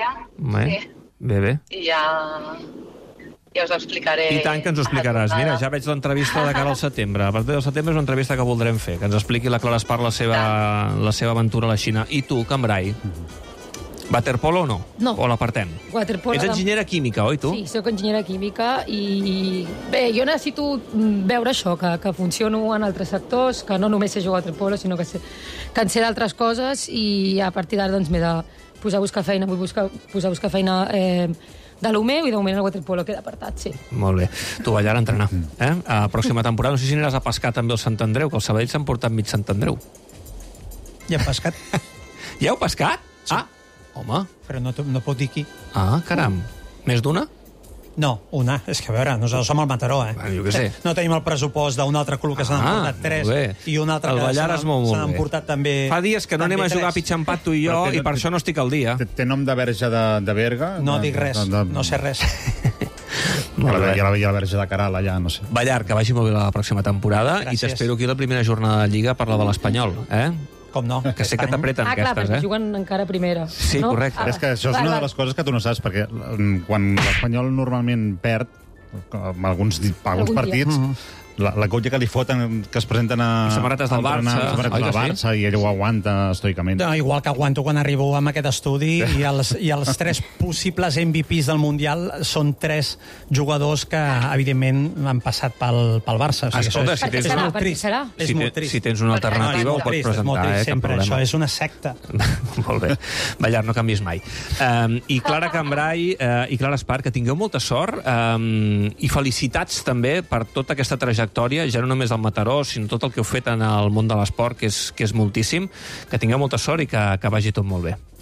Bé. I ja us ho explicaré. I tant que ens ho explicaràs. Mira, ja veig l'entrevista de cara al setembre. A partir del setembre és una entrevista que voldrem fer, que ens expliqui la Clara Espar la seva aventura a la Xina. I tu, Cambrai? Waterpolo o no? No. O l'apartem? Waterpolo. Ets enginyera química, oi, tu? Sí, soc enginyera química i... Bé, jo necessito veure això, que funciono en altres sectors, que no només sé jugar a waterpolo, sinó que en sé d'altres coses i a partir d'ara doncs m'he de posar a buscar feina. Vull posar a buscar feina de lo meu i de moment el waterpolo queda apartat, sí. Molt bé. Tu ballar a entrenar. A pròxima temporada, no sé si aniràs a pescar també el Sant Andreu, que el Sabadell s'han portat mig Sant Andreu. Ja hem pescat. Ja heu pescat? Sí. Home. Però no puc dir qui. Caram. Més d'una? No, una. És que, a veure, nosaltres som el Mataró, Jo què sé. No tenim el pressupost d'un altre club que se n'han portat 3 i un altre que se n'han portat també... Fa dies que no anem a jugar a pitxampat tu i jo i per això no estic al dia. Té nom de verge de Berga? No dic res, no sé res. Hi ha la verge de Caral allà, no sé. Ballar, que vagi molt bé la pròxima temporada i t'espero aquí la primera jornada de Lliga per la de l'Espanyol, Com no? Que sé que t'apreten aquestes, clar, perquè juguen encara primera. Sí, correcte. És que això és una de les coses que tu no saps, perquè quan l'Espanyol normalment perd, alguns partits, la colla que li foten, que es presenten a... Samarretes del Barça. I ell ho aguanta estoicament. Igual que aguanto quan arribo amb aquest estudi i els 3 possibles MVPs del Mundial són 3 jugadors que, evidentment, han passat pel Barça. Escolta, és molt trist. Si tens una alternativa ho pots presentar. Sempre, això és una secta. Molt bé. Ballar, no canvis mai. I Clara Cambrai i Clara Espar, que tingueu molta sort i felicitats també per tota aquesta trajectòria, ja no només al Mataró, sinó tot el que heu fet en el món de l'esport, que és moltíssim. Que tingueu molta sort i que vagi tot molt bé.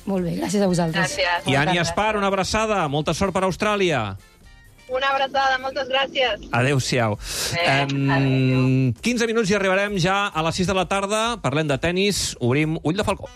Molt bé, gràcies a vosaltres. Gràcies. I Ani Espar, una abraçada. Molta sort per Austràlia. Una abraçada, moltes gràcies. Adéu-siau. 15 minuts i arribarem ja a les 6 de la tarda. Parlem de tennis. Obrim Ull de Falcó.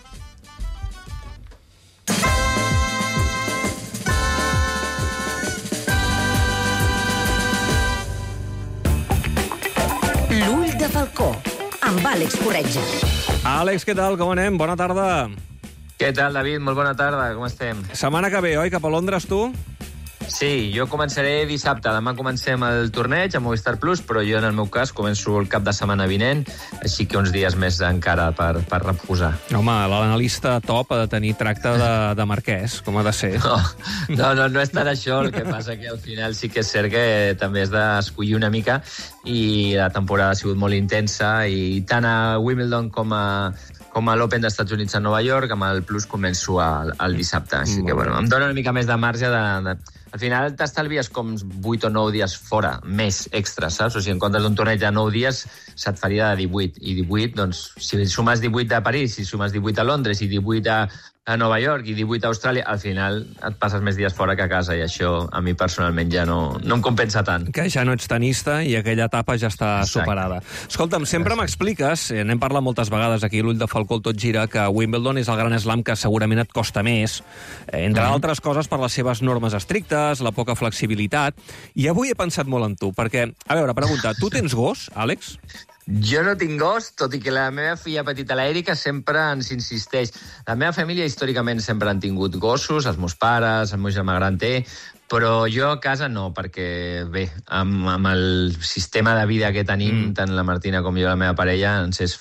L'Ull de Falcó, amb Àlex Corretja. Àlex, què tal? Com anem? Bona tarda. Què tal, David? Molt bona tarda, com estem? Setmana que ve, oi? Cap a Londres, tu? Sí, jo començaré dissabte. Demà comencem el torneig a Movistar Plus, però jo, en el meu cas, començo el cap de setmana vinent, així que uns dies més encara per reposar. Home, l'analista top ha de tenir tracte de marquès, com ha de ser. No és tant això, el que passa que al final sí que és cert que també has d'escollir una mica, i la temporada ha sigut molt intensa, i tant a Wimbledon com a l'Open dels Estats Units a Nova York, amb el Plus començo el dissabte. Així que, bueno, em dona una mica més de marge Al final t'estalvies com 8 o 9 dies fora, més extra, saps? O sigui, en comptes d'un torneig de 9 dies, se't faria de 18. I 18, doncs, si sumes 18 a París, si sumes 18 a Londres, i 18 a Nova York i 18 a Austràlia, al final et passes més dies fora que a casa, i això a mi personalment ja no em compensa tant. Que ja no ets tenista i aquella etapa ja està superada. Escolta'm, sempre m'expliques, n'hem parlat moltes vegades aquí, l'Ull de Falcó tot gira, que Wimbledon és el gran slam que segurament et costa més, entre altres coses per les seves normes estrictes, la poca flexibilitat, i avui he pensat molt en tu, perquè, a veure, pregunta, tu tens gos, Àlex? Jo no tinc gos, tot i que la meva filla petita, l'Èrica, sempre ens insisteix. La meva família històricament sempre han tingut gossos, els meus pares, el meu germà gran té, però jo a casa no, perquè bé, amb el sistema de vida que tenim, tant la Martina com jo, la meva parella, no ens és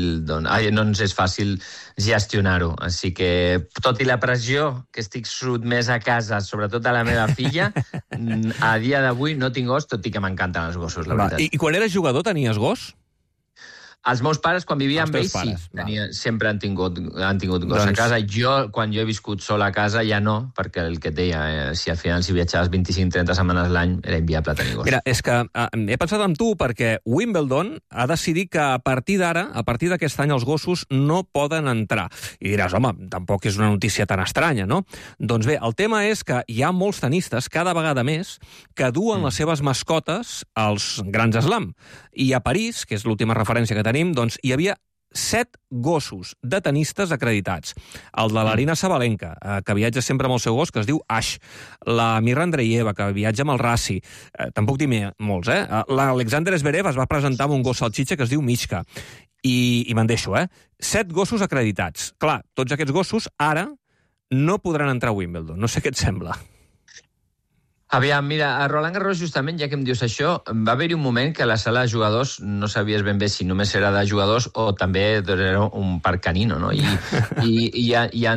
fàcil gestionar-ho. Així que, tot i la pressió que estic sotmès a casa, sobretot a la meva filla, a dia d'avui no tinc gos, tot i que m'encanten els gossos, la veritat. I quan eres jugador tenies gos? Els meus pares, quan vivia amb ells, sí. Sempre han tingut gos a casa. Quan jo he viscut sol a casa, ja no, perquè el que et deia, si al final si viatjaves 25-30 setmanes l'any, era inviable tenir gos. Mira, és que he pensat en tu perquè Wimbledon ha decidit que a partir d'ara, a partir d'aquest any, els gossos no poden entrar. I diràs, home, tampoc és una notícia tan estranya, no? Doncs bé, el tema és que hi ha molts tenistes, cada vegada més, que duen les seves mascotes als grans slam. I a París, que és l'última referència que tenim, doncs hi havia 7 gossos de tenistes acreditats. El de l'Arina Sabalenka, que viatja sempre amb el seu gos, que es diu Ash. La Mirra Andreeva, que viatja amb el Rassi. Tampoc dir molts, eh? L'Alexander Zverev es va presentar amb un gos salxitxa que es diu Mishka. I me'n deixo, 7 gossos acreditats. Clar, tots aquests gossos ara no podran entrar a Wimbledon. No sé què et sembla. Aviam, mira, a Roland Garros, justament, ja que em dius això, va haver-hi un moment que a la sala de jugadors no sabies ben bé si només era de jugadors o també era un parc canino, no? I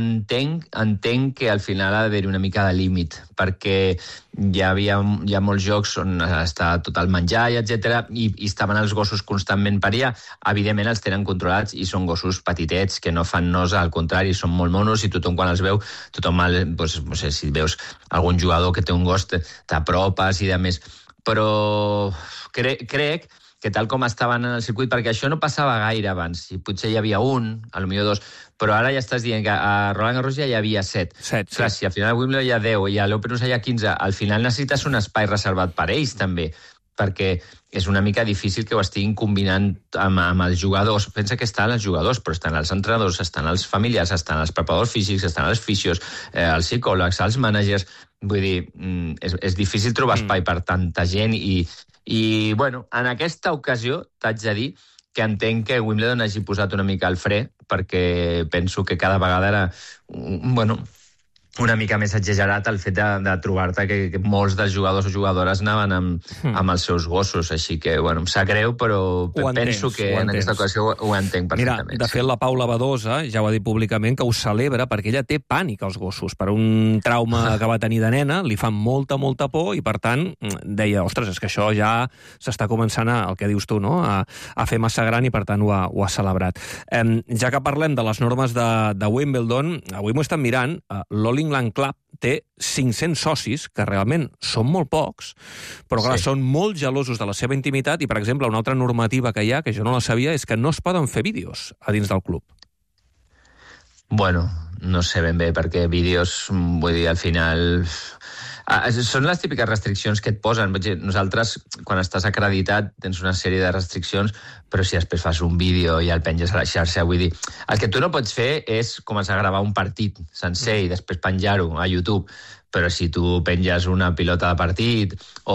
entenc que al final ha d'haver-hi una mica de límit, perquè hi ha molts jocs on està tot el menjar, etc. i estaven els gossos constantment per allà. Evidentment els tenen controlats i són gossos petitets que no fan nosa, al contrari, són molt monos i tothom quan els veu, doncs, no sé, si veus algun jugador que té un gos, t'apropes i de més. Però crec que tal com estaven en el circuit, perquè això no passava gaire abans, i potser hi havia un, potser 2, però ara ja estàs dient que a Roland Garros ja hi havia 7. Clar, si al final a Wimbledon hi ha 10 i a l'Open hi ha 15, al final necessites un espai reservat per ells, també, perquè és una mica difícil que ho estiguin combinant amb els jugadors. Pensa que estan els jugadors, però estan els entrenadors, estan els familiars, estan els preparadors físics, estan els fisios, els psicòlegs, els mànagers. Vull dir, és difícil trobar espai per tanta gent i bueno, en aquesta ocasió t'haig de dir que entenc que Wimbledon hagi posat una mica el fre, perquè penso que cada vegada era, bueno, una mica més exagerat el fet de trobar-te que molts dels jugadors o jugadores anaven amb els seus gossos, així que, bueno, em sap greu, però penso que en aquesta ocasió ho entenc perfectament. Mira, de fet, la Paula Badosa ja ho ha dit públicament que ho celebra perquè ella té pànic als gossos. Per un trauma que va tenir de nena, li fan molta por i, per tant, deia, ostres, és que això ja s'està començant, el que dius tu, no?, a fer massa gran i, per tant, ho ha celebrat. Ja que parlem de les normes de Wimbledon, avui m'ho estan mirant, l'All England Club té 500 socis, que realment són molt pocs, però clar, són molt gelosos de la seva intimitat i, per exemple, una altra normativa que hi ha, que jo no la sabia, és que no es poden fer vídeos a dins del club. Bueno, no sé ben bé, perquè vídeos, vull dir, al final... Són les típiques restriccions que et posen. Nosaltres, quan estàs acreditat, tens una sèrie de restriccions, però si després fas un vídeo i el penges a la xarxa, vull dir... El que tu no pots fer és començar a gravar un partit sencer i després penjar-ho a YouTube. Però si tu penges una pilota de partit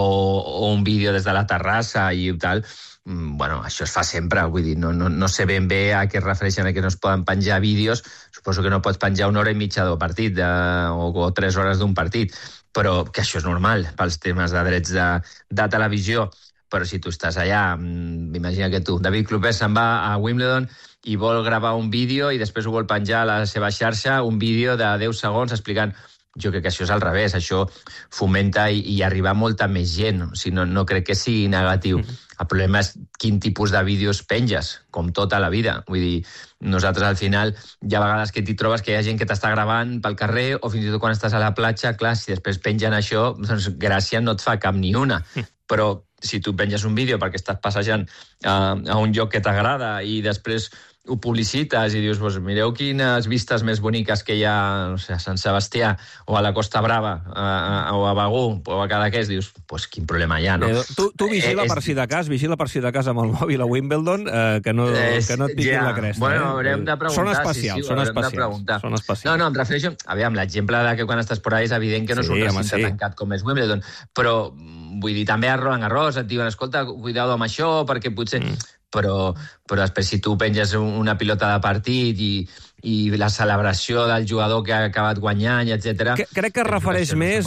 o un vídeo des de la terrassa i tal, bueno, això es fa sempre, vull dir, no sé ben bé a què es refereixen a que no es poden penjar vídeos. Suposo que no pots penjar 1 hora i mitja d'un partit o 3 hores d'un partit, però que això és normal pels temes de drets de televisió. Però si tu estàs allà, imagina que tu, David Clopés se'n va a Wimbledon i vol gravar un vídeo i després ho vol penjar a la seva xarxa, un vídeo de 10 segons explicant... Jo crec que això és al revés, això fomenta i arriba a molta més gent, o sigui, no crec que sigui negatiu. El problema és quin tipus de vídeos penges, com tota la vida. Vull dir, nosaltres al final hi ha vegades que t'hi trobes que hi ha gent que t'està gravant pel carrer o fins i tot quan estàs a la platja, clar, si després pengen això, doncs gràcia no et fa cap ni una. Però si tu penges un vídeo perquè estàs passejant a un lloc que t'agrada i després ho publicites i dius, pues, mireu quines vistes més boniques que hi ha, no sé, a Sant Sebastià o a la Costa Brava o a Begur o a Cadaqués, dius, pues quin problema hi ha, no? Tu vigila per si de cas amb el mòbil a Wimbledon, que no et piquin la cresta. Bueno, haurem de preguntar. Són especials. No, em refereixo... Aviam, l'exemple de que quan estàs por ahí és evident que no és un recinte tancat com és Wimbledon, però vull dir, també a Roland Garros et diuen, escolta, cuidado amb això, perquè potser... Però després si tu penges una pilota de partit i la celebració del jugador que ha acabat guanyant, etc. Crec que es refereix més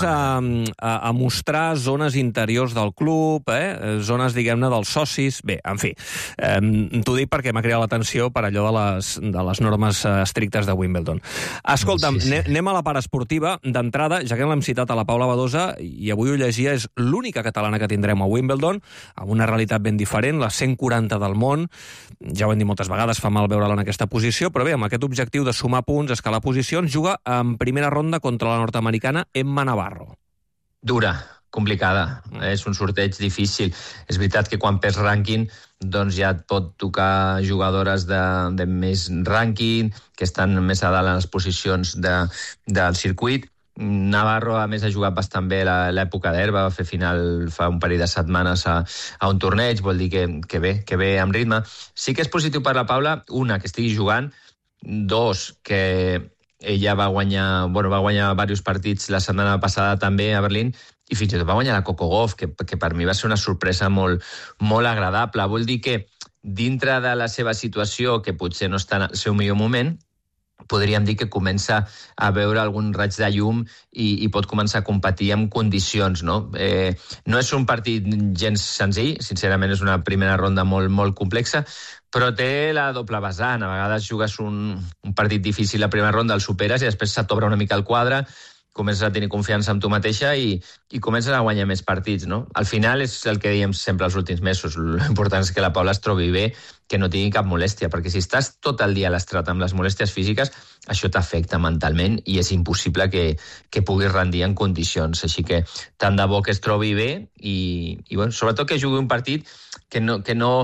a mostrar zones interiors del club, zones, diguem-ne, dels socis... Bé, en fi, t'ho dic perquè m'ha cridat l'atenció per allò de les normes estrictes de Wimbledon. Escolta'm, anem a la part esportiva. D'entrada, ja que l'hem citat a la Paula Badosa, i avui ho llegia, és l'única catalana que tindrem a Wimbledon, amb una realitat ben diferent, la 140 del món. Ja ho hem dit moltes vegades, fa mal veure-la en aquesta posició, però bé, amb aquest objectiu de sumar punts, escalar posicions, juga en primera ronda contra la nord-americana Emma Navarro. Dura, complicada, és un sorteig difícil. És veritat que quan perds rànquing doncs ja et pot tocar jugadores de més rànquing, que estan més a dalt en les posicions del circuit. Navarro, a més, ha jugat bastant bé l'època d'herba, va fer final fa un parell de setmanes a un torneig, vol dir que bé amb ritme. Sí que és positiu per la Paula, una, que estigui jugant, dos, que ella va guanyar diversos partits la setmana passada també a Berlín, i fins i tot va guanyar la Coco Gauff, que per mi va ser una sorpresa molt, molt agradable. Vol dir que dintre de la seva situació, que potser no està en el seu millor moment, podríem dir que comença a veure algun raig de llum i pot començar a competir en condicions, no? No és un partit gens senzill, sincerament és una primera ronda molt, molt complexa, però té la doble vessant. A vegades jugues un partit difícil la primera ronda, el superes i després se t'obre una mica el quadre, comences a tenir confiança en tu mateixa i comences a guanyar més partits, no? Al final és el que diem sempre els últims mesos. L'important és que la Paula es trobi bé, que no tingui cap molèstia, perquè si estàs tot el dia a l'estrat amb les molèsties físiques, això t'afecta mentalment i és impossible que puguis rendir en condicions. Així que tant de bo que es trobi bé i bueno, sobretot que jugui un partit que no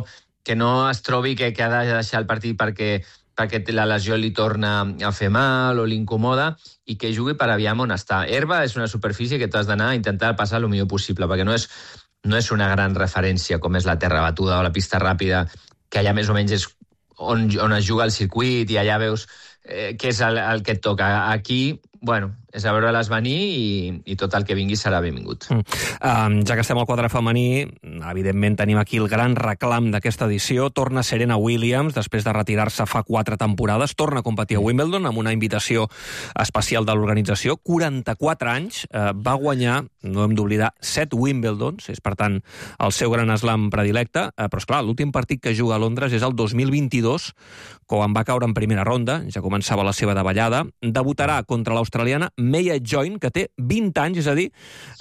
es trobi que ha de deixar el partit perquè la lesió li torna a fer mal o l'incomoda, i que jugui per aviam on està. Herba és una superfície que t'has d'anar a intentar passar el millor possible, perquè no és una gran referència com és la terra batuda o la pista ràpida, que allà més o menys és on es juga el circuit i allà veus què és el que et toca. Aquí, bueno, és a veure-les venir i tot el que vingui serà benvingut. Ja que estem al quadre femení, evidentment tenim aquí el gran reclam d'aquesta edició. Torna Serena Williams, després de retirar-se fa 4 temporades, torna a competir a Wimbledon amb una invitació especial de l'organització. 44 anys, va guanyar, no hem d'oblidar, 7 Wimbledons, és per tant el seu gran slam predilecte, però esclar, l'últim partit que juga a Londres és el 2022, quan va caure en primera ronda, ja començava la seva davallada. Debutarà contra l'australiana Maya Join, que té 20 anys, és a dir,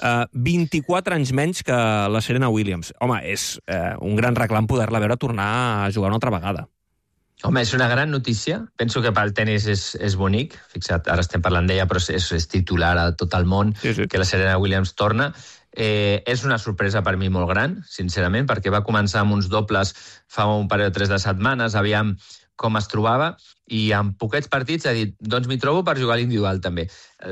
24 anys menys que la Serena Williams. Home, és un gran reclam poder-la veure tornar a jugar una altra vegada. Home, és una gran notícia. Penso que pel tenis és bonic. Fixa't, ara estem parlant d'ella, però és titular a tot el món, que la Serena Williams torna. És una sorpresa per mi molt gran, sincerament, perquè va començar amb uns dobles fa un parell o 3 de setmanes, aviam com es trobava, i en poquets partits ha dit, doncs m'hi trobo per jugar a l'individual també,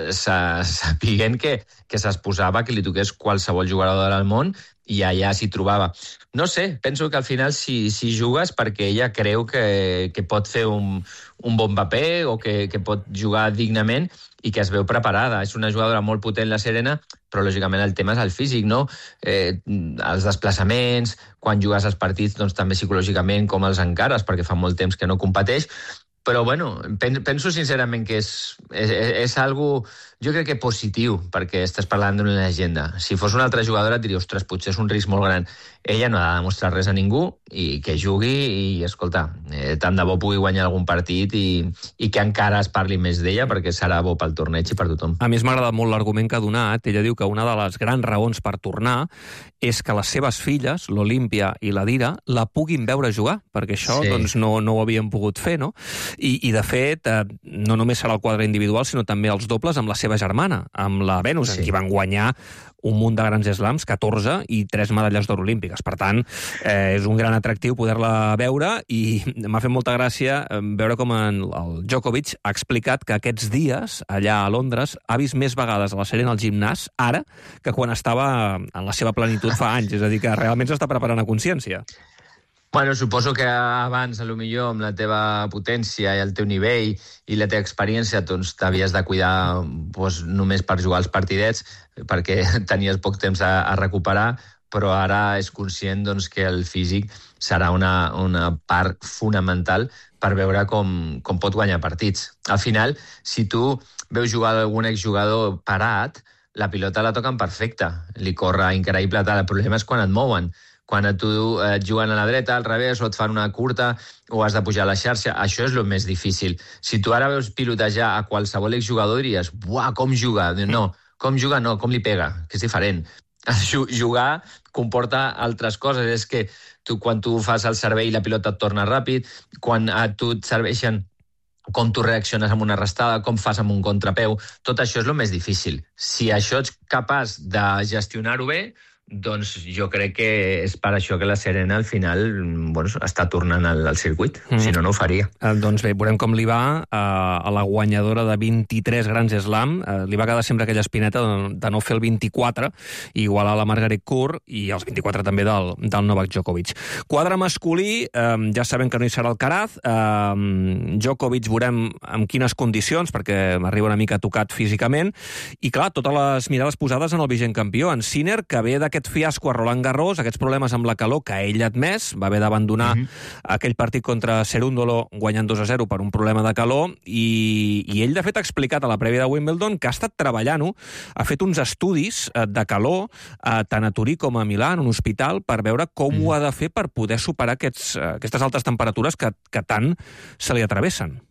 sapiguent que s'exposava que li toqués qualsevol jugador del món i allà s'hi trobava. No sé, penso que al final si jugues perquè ella creu que pot fer un bon paper o que pot jugar dignament i que es veu preparada. És una jugadora molt potent, la Serena, però lògicament el tema és el físic, no? Els desplaçaments, quan jugues als partits, doncs també psicològicament com els encares, perquè fa molt temps que no competeix. Però, bueno, penso sincerament que és algo, jo crec que positiu, perquè estàs parlant d'una llegenda. Si fos una altra jugadora et diria, ostres, potser és un risc molt gran. Ella no ha de demostrar res a ningú i que jugui i, escolta, tant de bo pugui guanyar algun partit i que encara es parli més d'ella perquè serà bo pel torneig i per tothom. A mi m'ha agradat molt l'argument que ha donat. Ella diu que una de les grans raons per tornar és que les seves filles, l'Olímpia i la Dira, la puguin veure jugar, perquè això doncs, no ho havien pogut fer, no? I de fet, no només serà el quadre individual, sinó també els dobles amb la seva germana, amb la Venus, en qui van guanyar un munt de grans slams, 14 i 3 medalles d'or olímpiques. Per tant, és un gran atractiu poder-la veure i m'ha fet molta gràcia veure com el Djokovic ha explicat que aquests dies, allà a Londres, ha vist més vegades a la Serena al gimnàs ara que quan estava en la seva plenitud fa anys. És a dir, que realment s'està preparant a consciència. Bueno, suposo que abans, potser amb la teva potència i el teu nivell i la teva experiència, doncs t'havies de cuidar només per jugar als partidets, perquè tenies poc temps a recuperar, però ara és conscient que el físic serà una part fonamental per veure com pot guanyar partits. Al final, si tu veus jugar algun exjugador parat, la pilota la toquen perfecta, li corre increïble tal. El problema és quan et mouen. Quan a tu et juguen a la dreta, al revés, o et fan una curta, o has de pujar a la xarxa, això és el més difícil. Si tu ara veus pilotejar a qualsevol exjugador, diries, buah, com juga? No, com juga no, com li pega, que és diferent. Jugar comporta altres coses, és que quan tu fas el servei la pilota et torna ràpid, quan a tu et serveixen com tu reacciones amb una arrestada, com fas amb un contrapeu, tot això és el més difícil. Si això ets capaç de gestionar-ho bé, doncs jo crec que és per això que la Serena al final està tornant al circuit, si no ho faria. Doncs bé, veurem com li va a la guanyadora de 23 grans slam. Li va quedar sempre aquella espineta de no fer el 24 i igualar la Margaret Court i els 24 també del Novak Djokovic. Quadre masculí, ja sabem que no hi serà Alcaraz. Djokovic veurem en quines condicions, perquè arriba una mica tocat físicament. I clar, totes les mirades posades en el vigent campió, en Sinner, que ve d'aquest fiasco a Roland Garros, aquests problemes amb la calor que ell ha admès, va haver d'abandonar aquell partit contra Cerúndolo guanyant 2-0 per un problema de calor, i ell de fet ha explicat a la prèvia de Wimbledon que ha estat treballant-ho, ha fet uns estudis de calor tant a Turí com a Milà, en un hospital, per veure com ho ha de fer per poder superar aquestes altes temperatures que tant se li atravessen.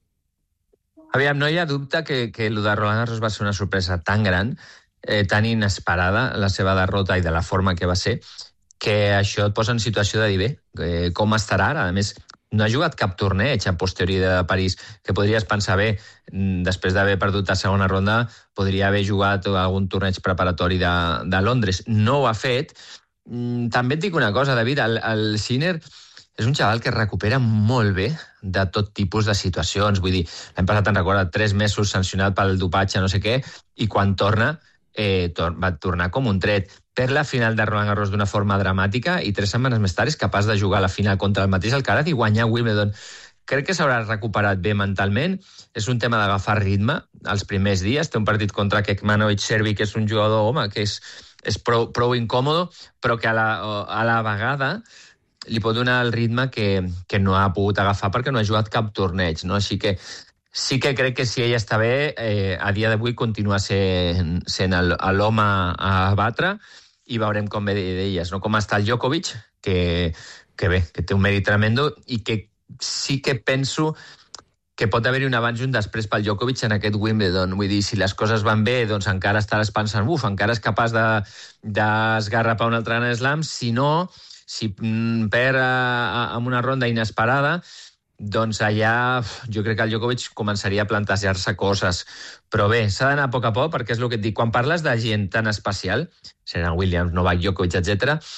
Aviam, no hi ha dubte que el de Roland Garros va ser una sorpresa tan gran, tan inesperada, la seva derrota i de la forma que va ser, que això et posa en situació de dir bé, com estarà ara? A més, no ha jugat cap torneig a posteriori de París, que podries pensar bé, després d'haver perdut a segona ronda, podria haver jugat algun torneig preparatori de Londres. No ho ha fet. També et dic una cosa, David, el Sinner és un xaval que es recupera molt bé de tot tipus de situacions. Vull dir, l'any passat, te'n recorda, 3 mesos sancionat pel dopatge, no sé què, i quan torna, va tornar com un tret. Per la final de Roland Garros d'una forma dramàtica i 3 setmanes més tard és capaç de jugar a la final contra el mateix Alcaraz i guanyar Wimbledon. Crec que s'haurà recuperat bé mentalment. És un tema d'agafar ritme els primers dies. Té un partit contra Kekmanovic Serbi, que és un jugador, home, que és prou incòmodo, però que a la vegada li pot donar el ritme que no ha pogut agafar perquè no ha jugat cap torneig, no? Així que sí que crec que si ella està bé, a dia d'avui continua sent l'home a batre i veurem com ve d'elles, no? Com està el Djokovic, que bé, que té un mèrit tremendo i que sí que penso que pot haver-hi un abans i un després pel Djokovic en aquest Wimbledon. Vull dir, si les coses van bé, doncs encara estaràs pensant, encara és capaç d'esgarrapar un altre Grand Slam. Si no, si perd amb una ronda inesperada, doncs allà jo crec que el Djokovic començaria a plantejar-se coses. Però bé, s'ha d'anar a poc, perquè és el que et dic, quan parles de gent tan especial, Serena Williams, Novak Djokovic, etc.,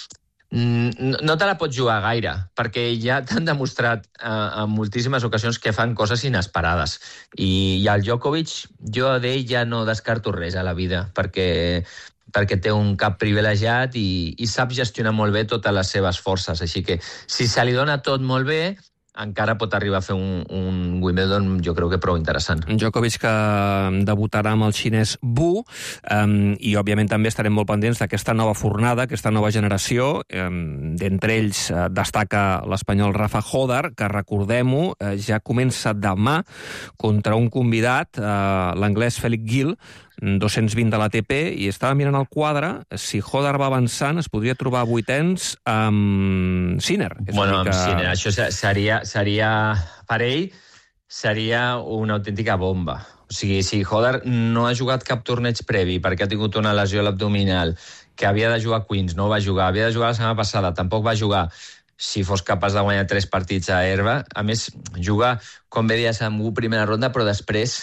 no te la pots jugar gaire, perquè ja t'han demostrat en moltíssimes ocasions que fan coses inesperades. I el Djokovic, jo d'ell ja no descarto res a la vida, perquè té un cap privilegiat i sap gestionar molt bé totes les seves forces. Així que si se li dona tot molt bé, encara pot arribar a fer un Wimbledon, jo crec que prou interessant. Djokovic que debutarà amb el xinès Wu, i òbviament també estarem molt pendents d'aquesta nova fornada, aquesta nova generació. D'entre ells destaca l'espanyol Rafa Jódar, que recordem-ho, ja comença demà contra un convidat, l'anglès Felix Gil, 220 de l'ATP, i estava mirant el quadre. Si Jódar va avançant, es podria trobar a vuitens amb Sinner. Amb Sinner, això seria per ell, seria una autèntica bomba. O sigui, si Jódar no ha jugat cap torneig previ perquè ha tingut una lesió a l'abdominal, que havia de jugar a Queens, no va jugar, havia de jugar la setmana passada, tampoc va jugar, si fos capaç de guanyar 3 partits a herba, a més, juga, com bé deies, amb un primera ronda, però després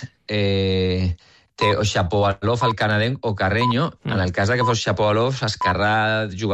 té o Shapovalov, el canadenc, o Carreño. En el cas que fos Shapovalov, Escarrà jugar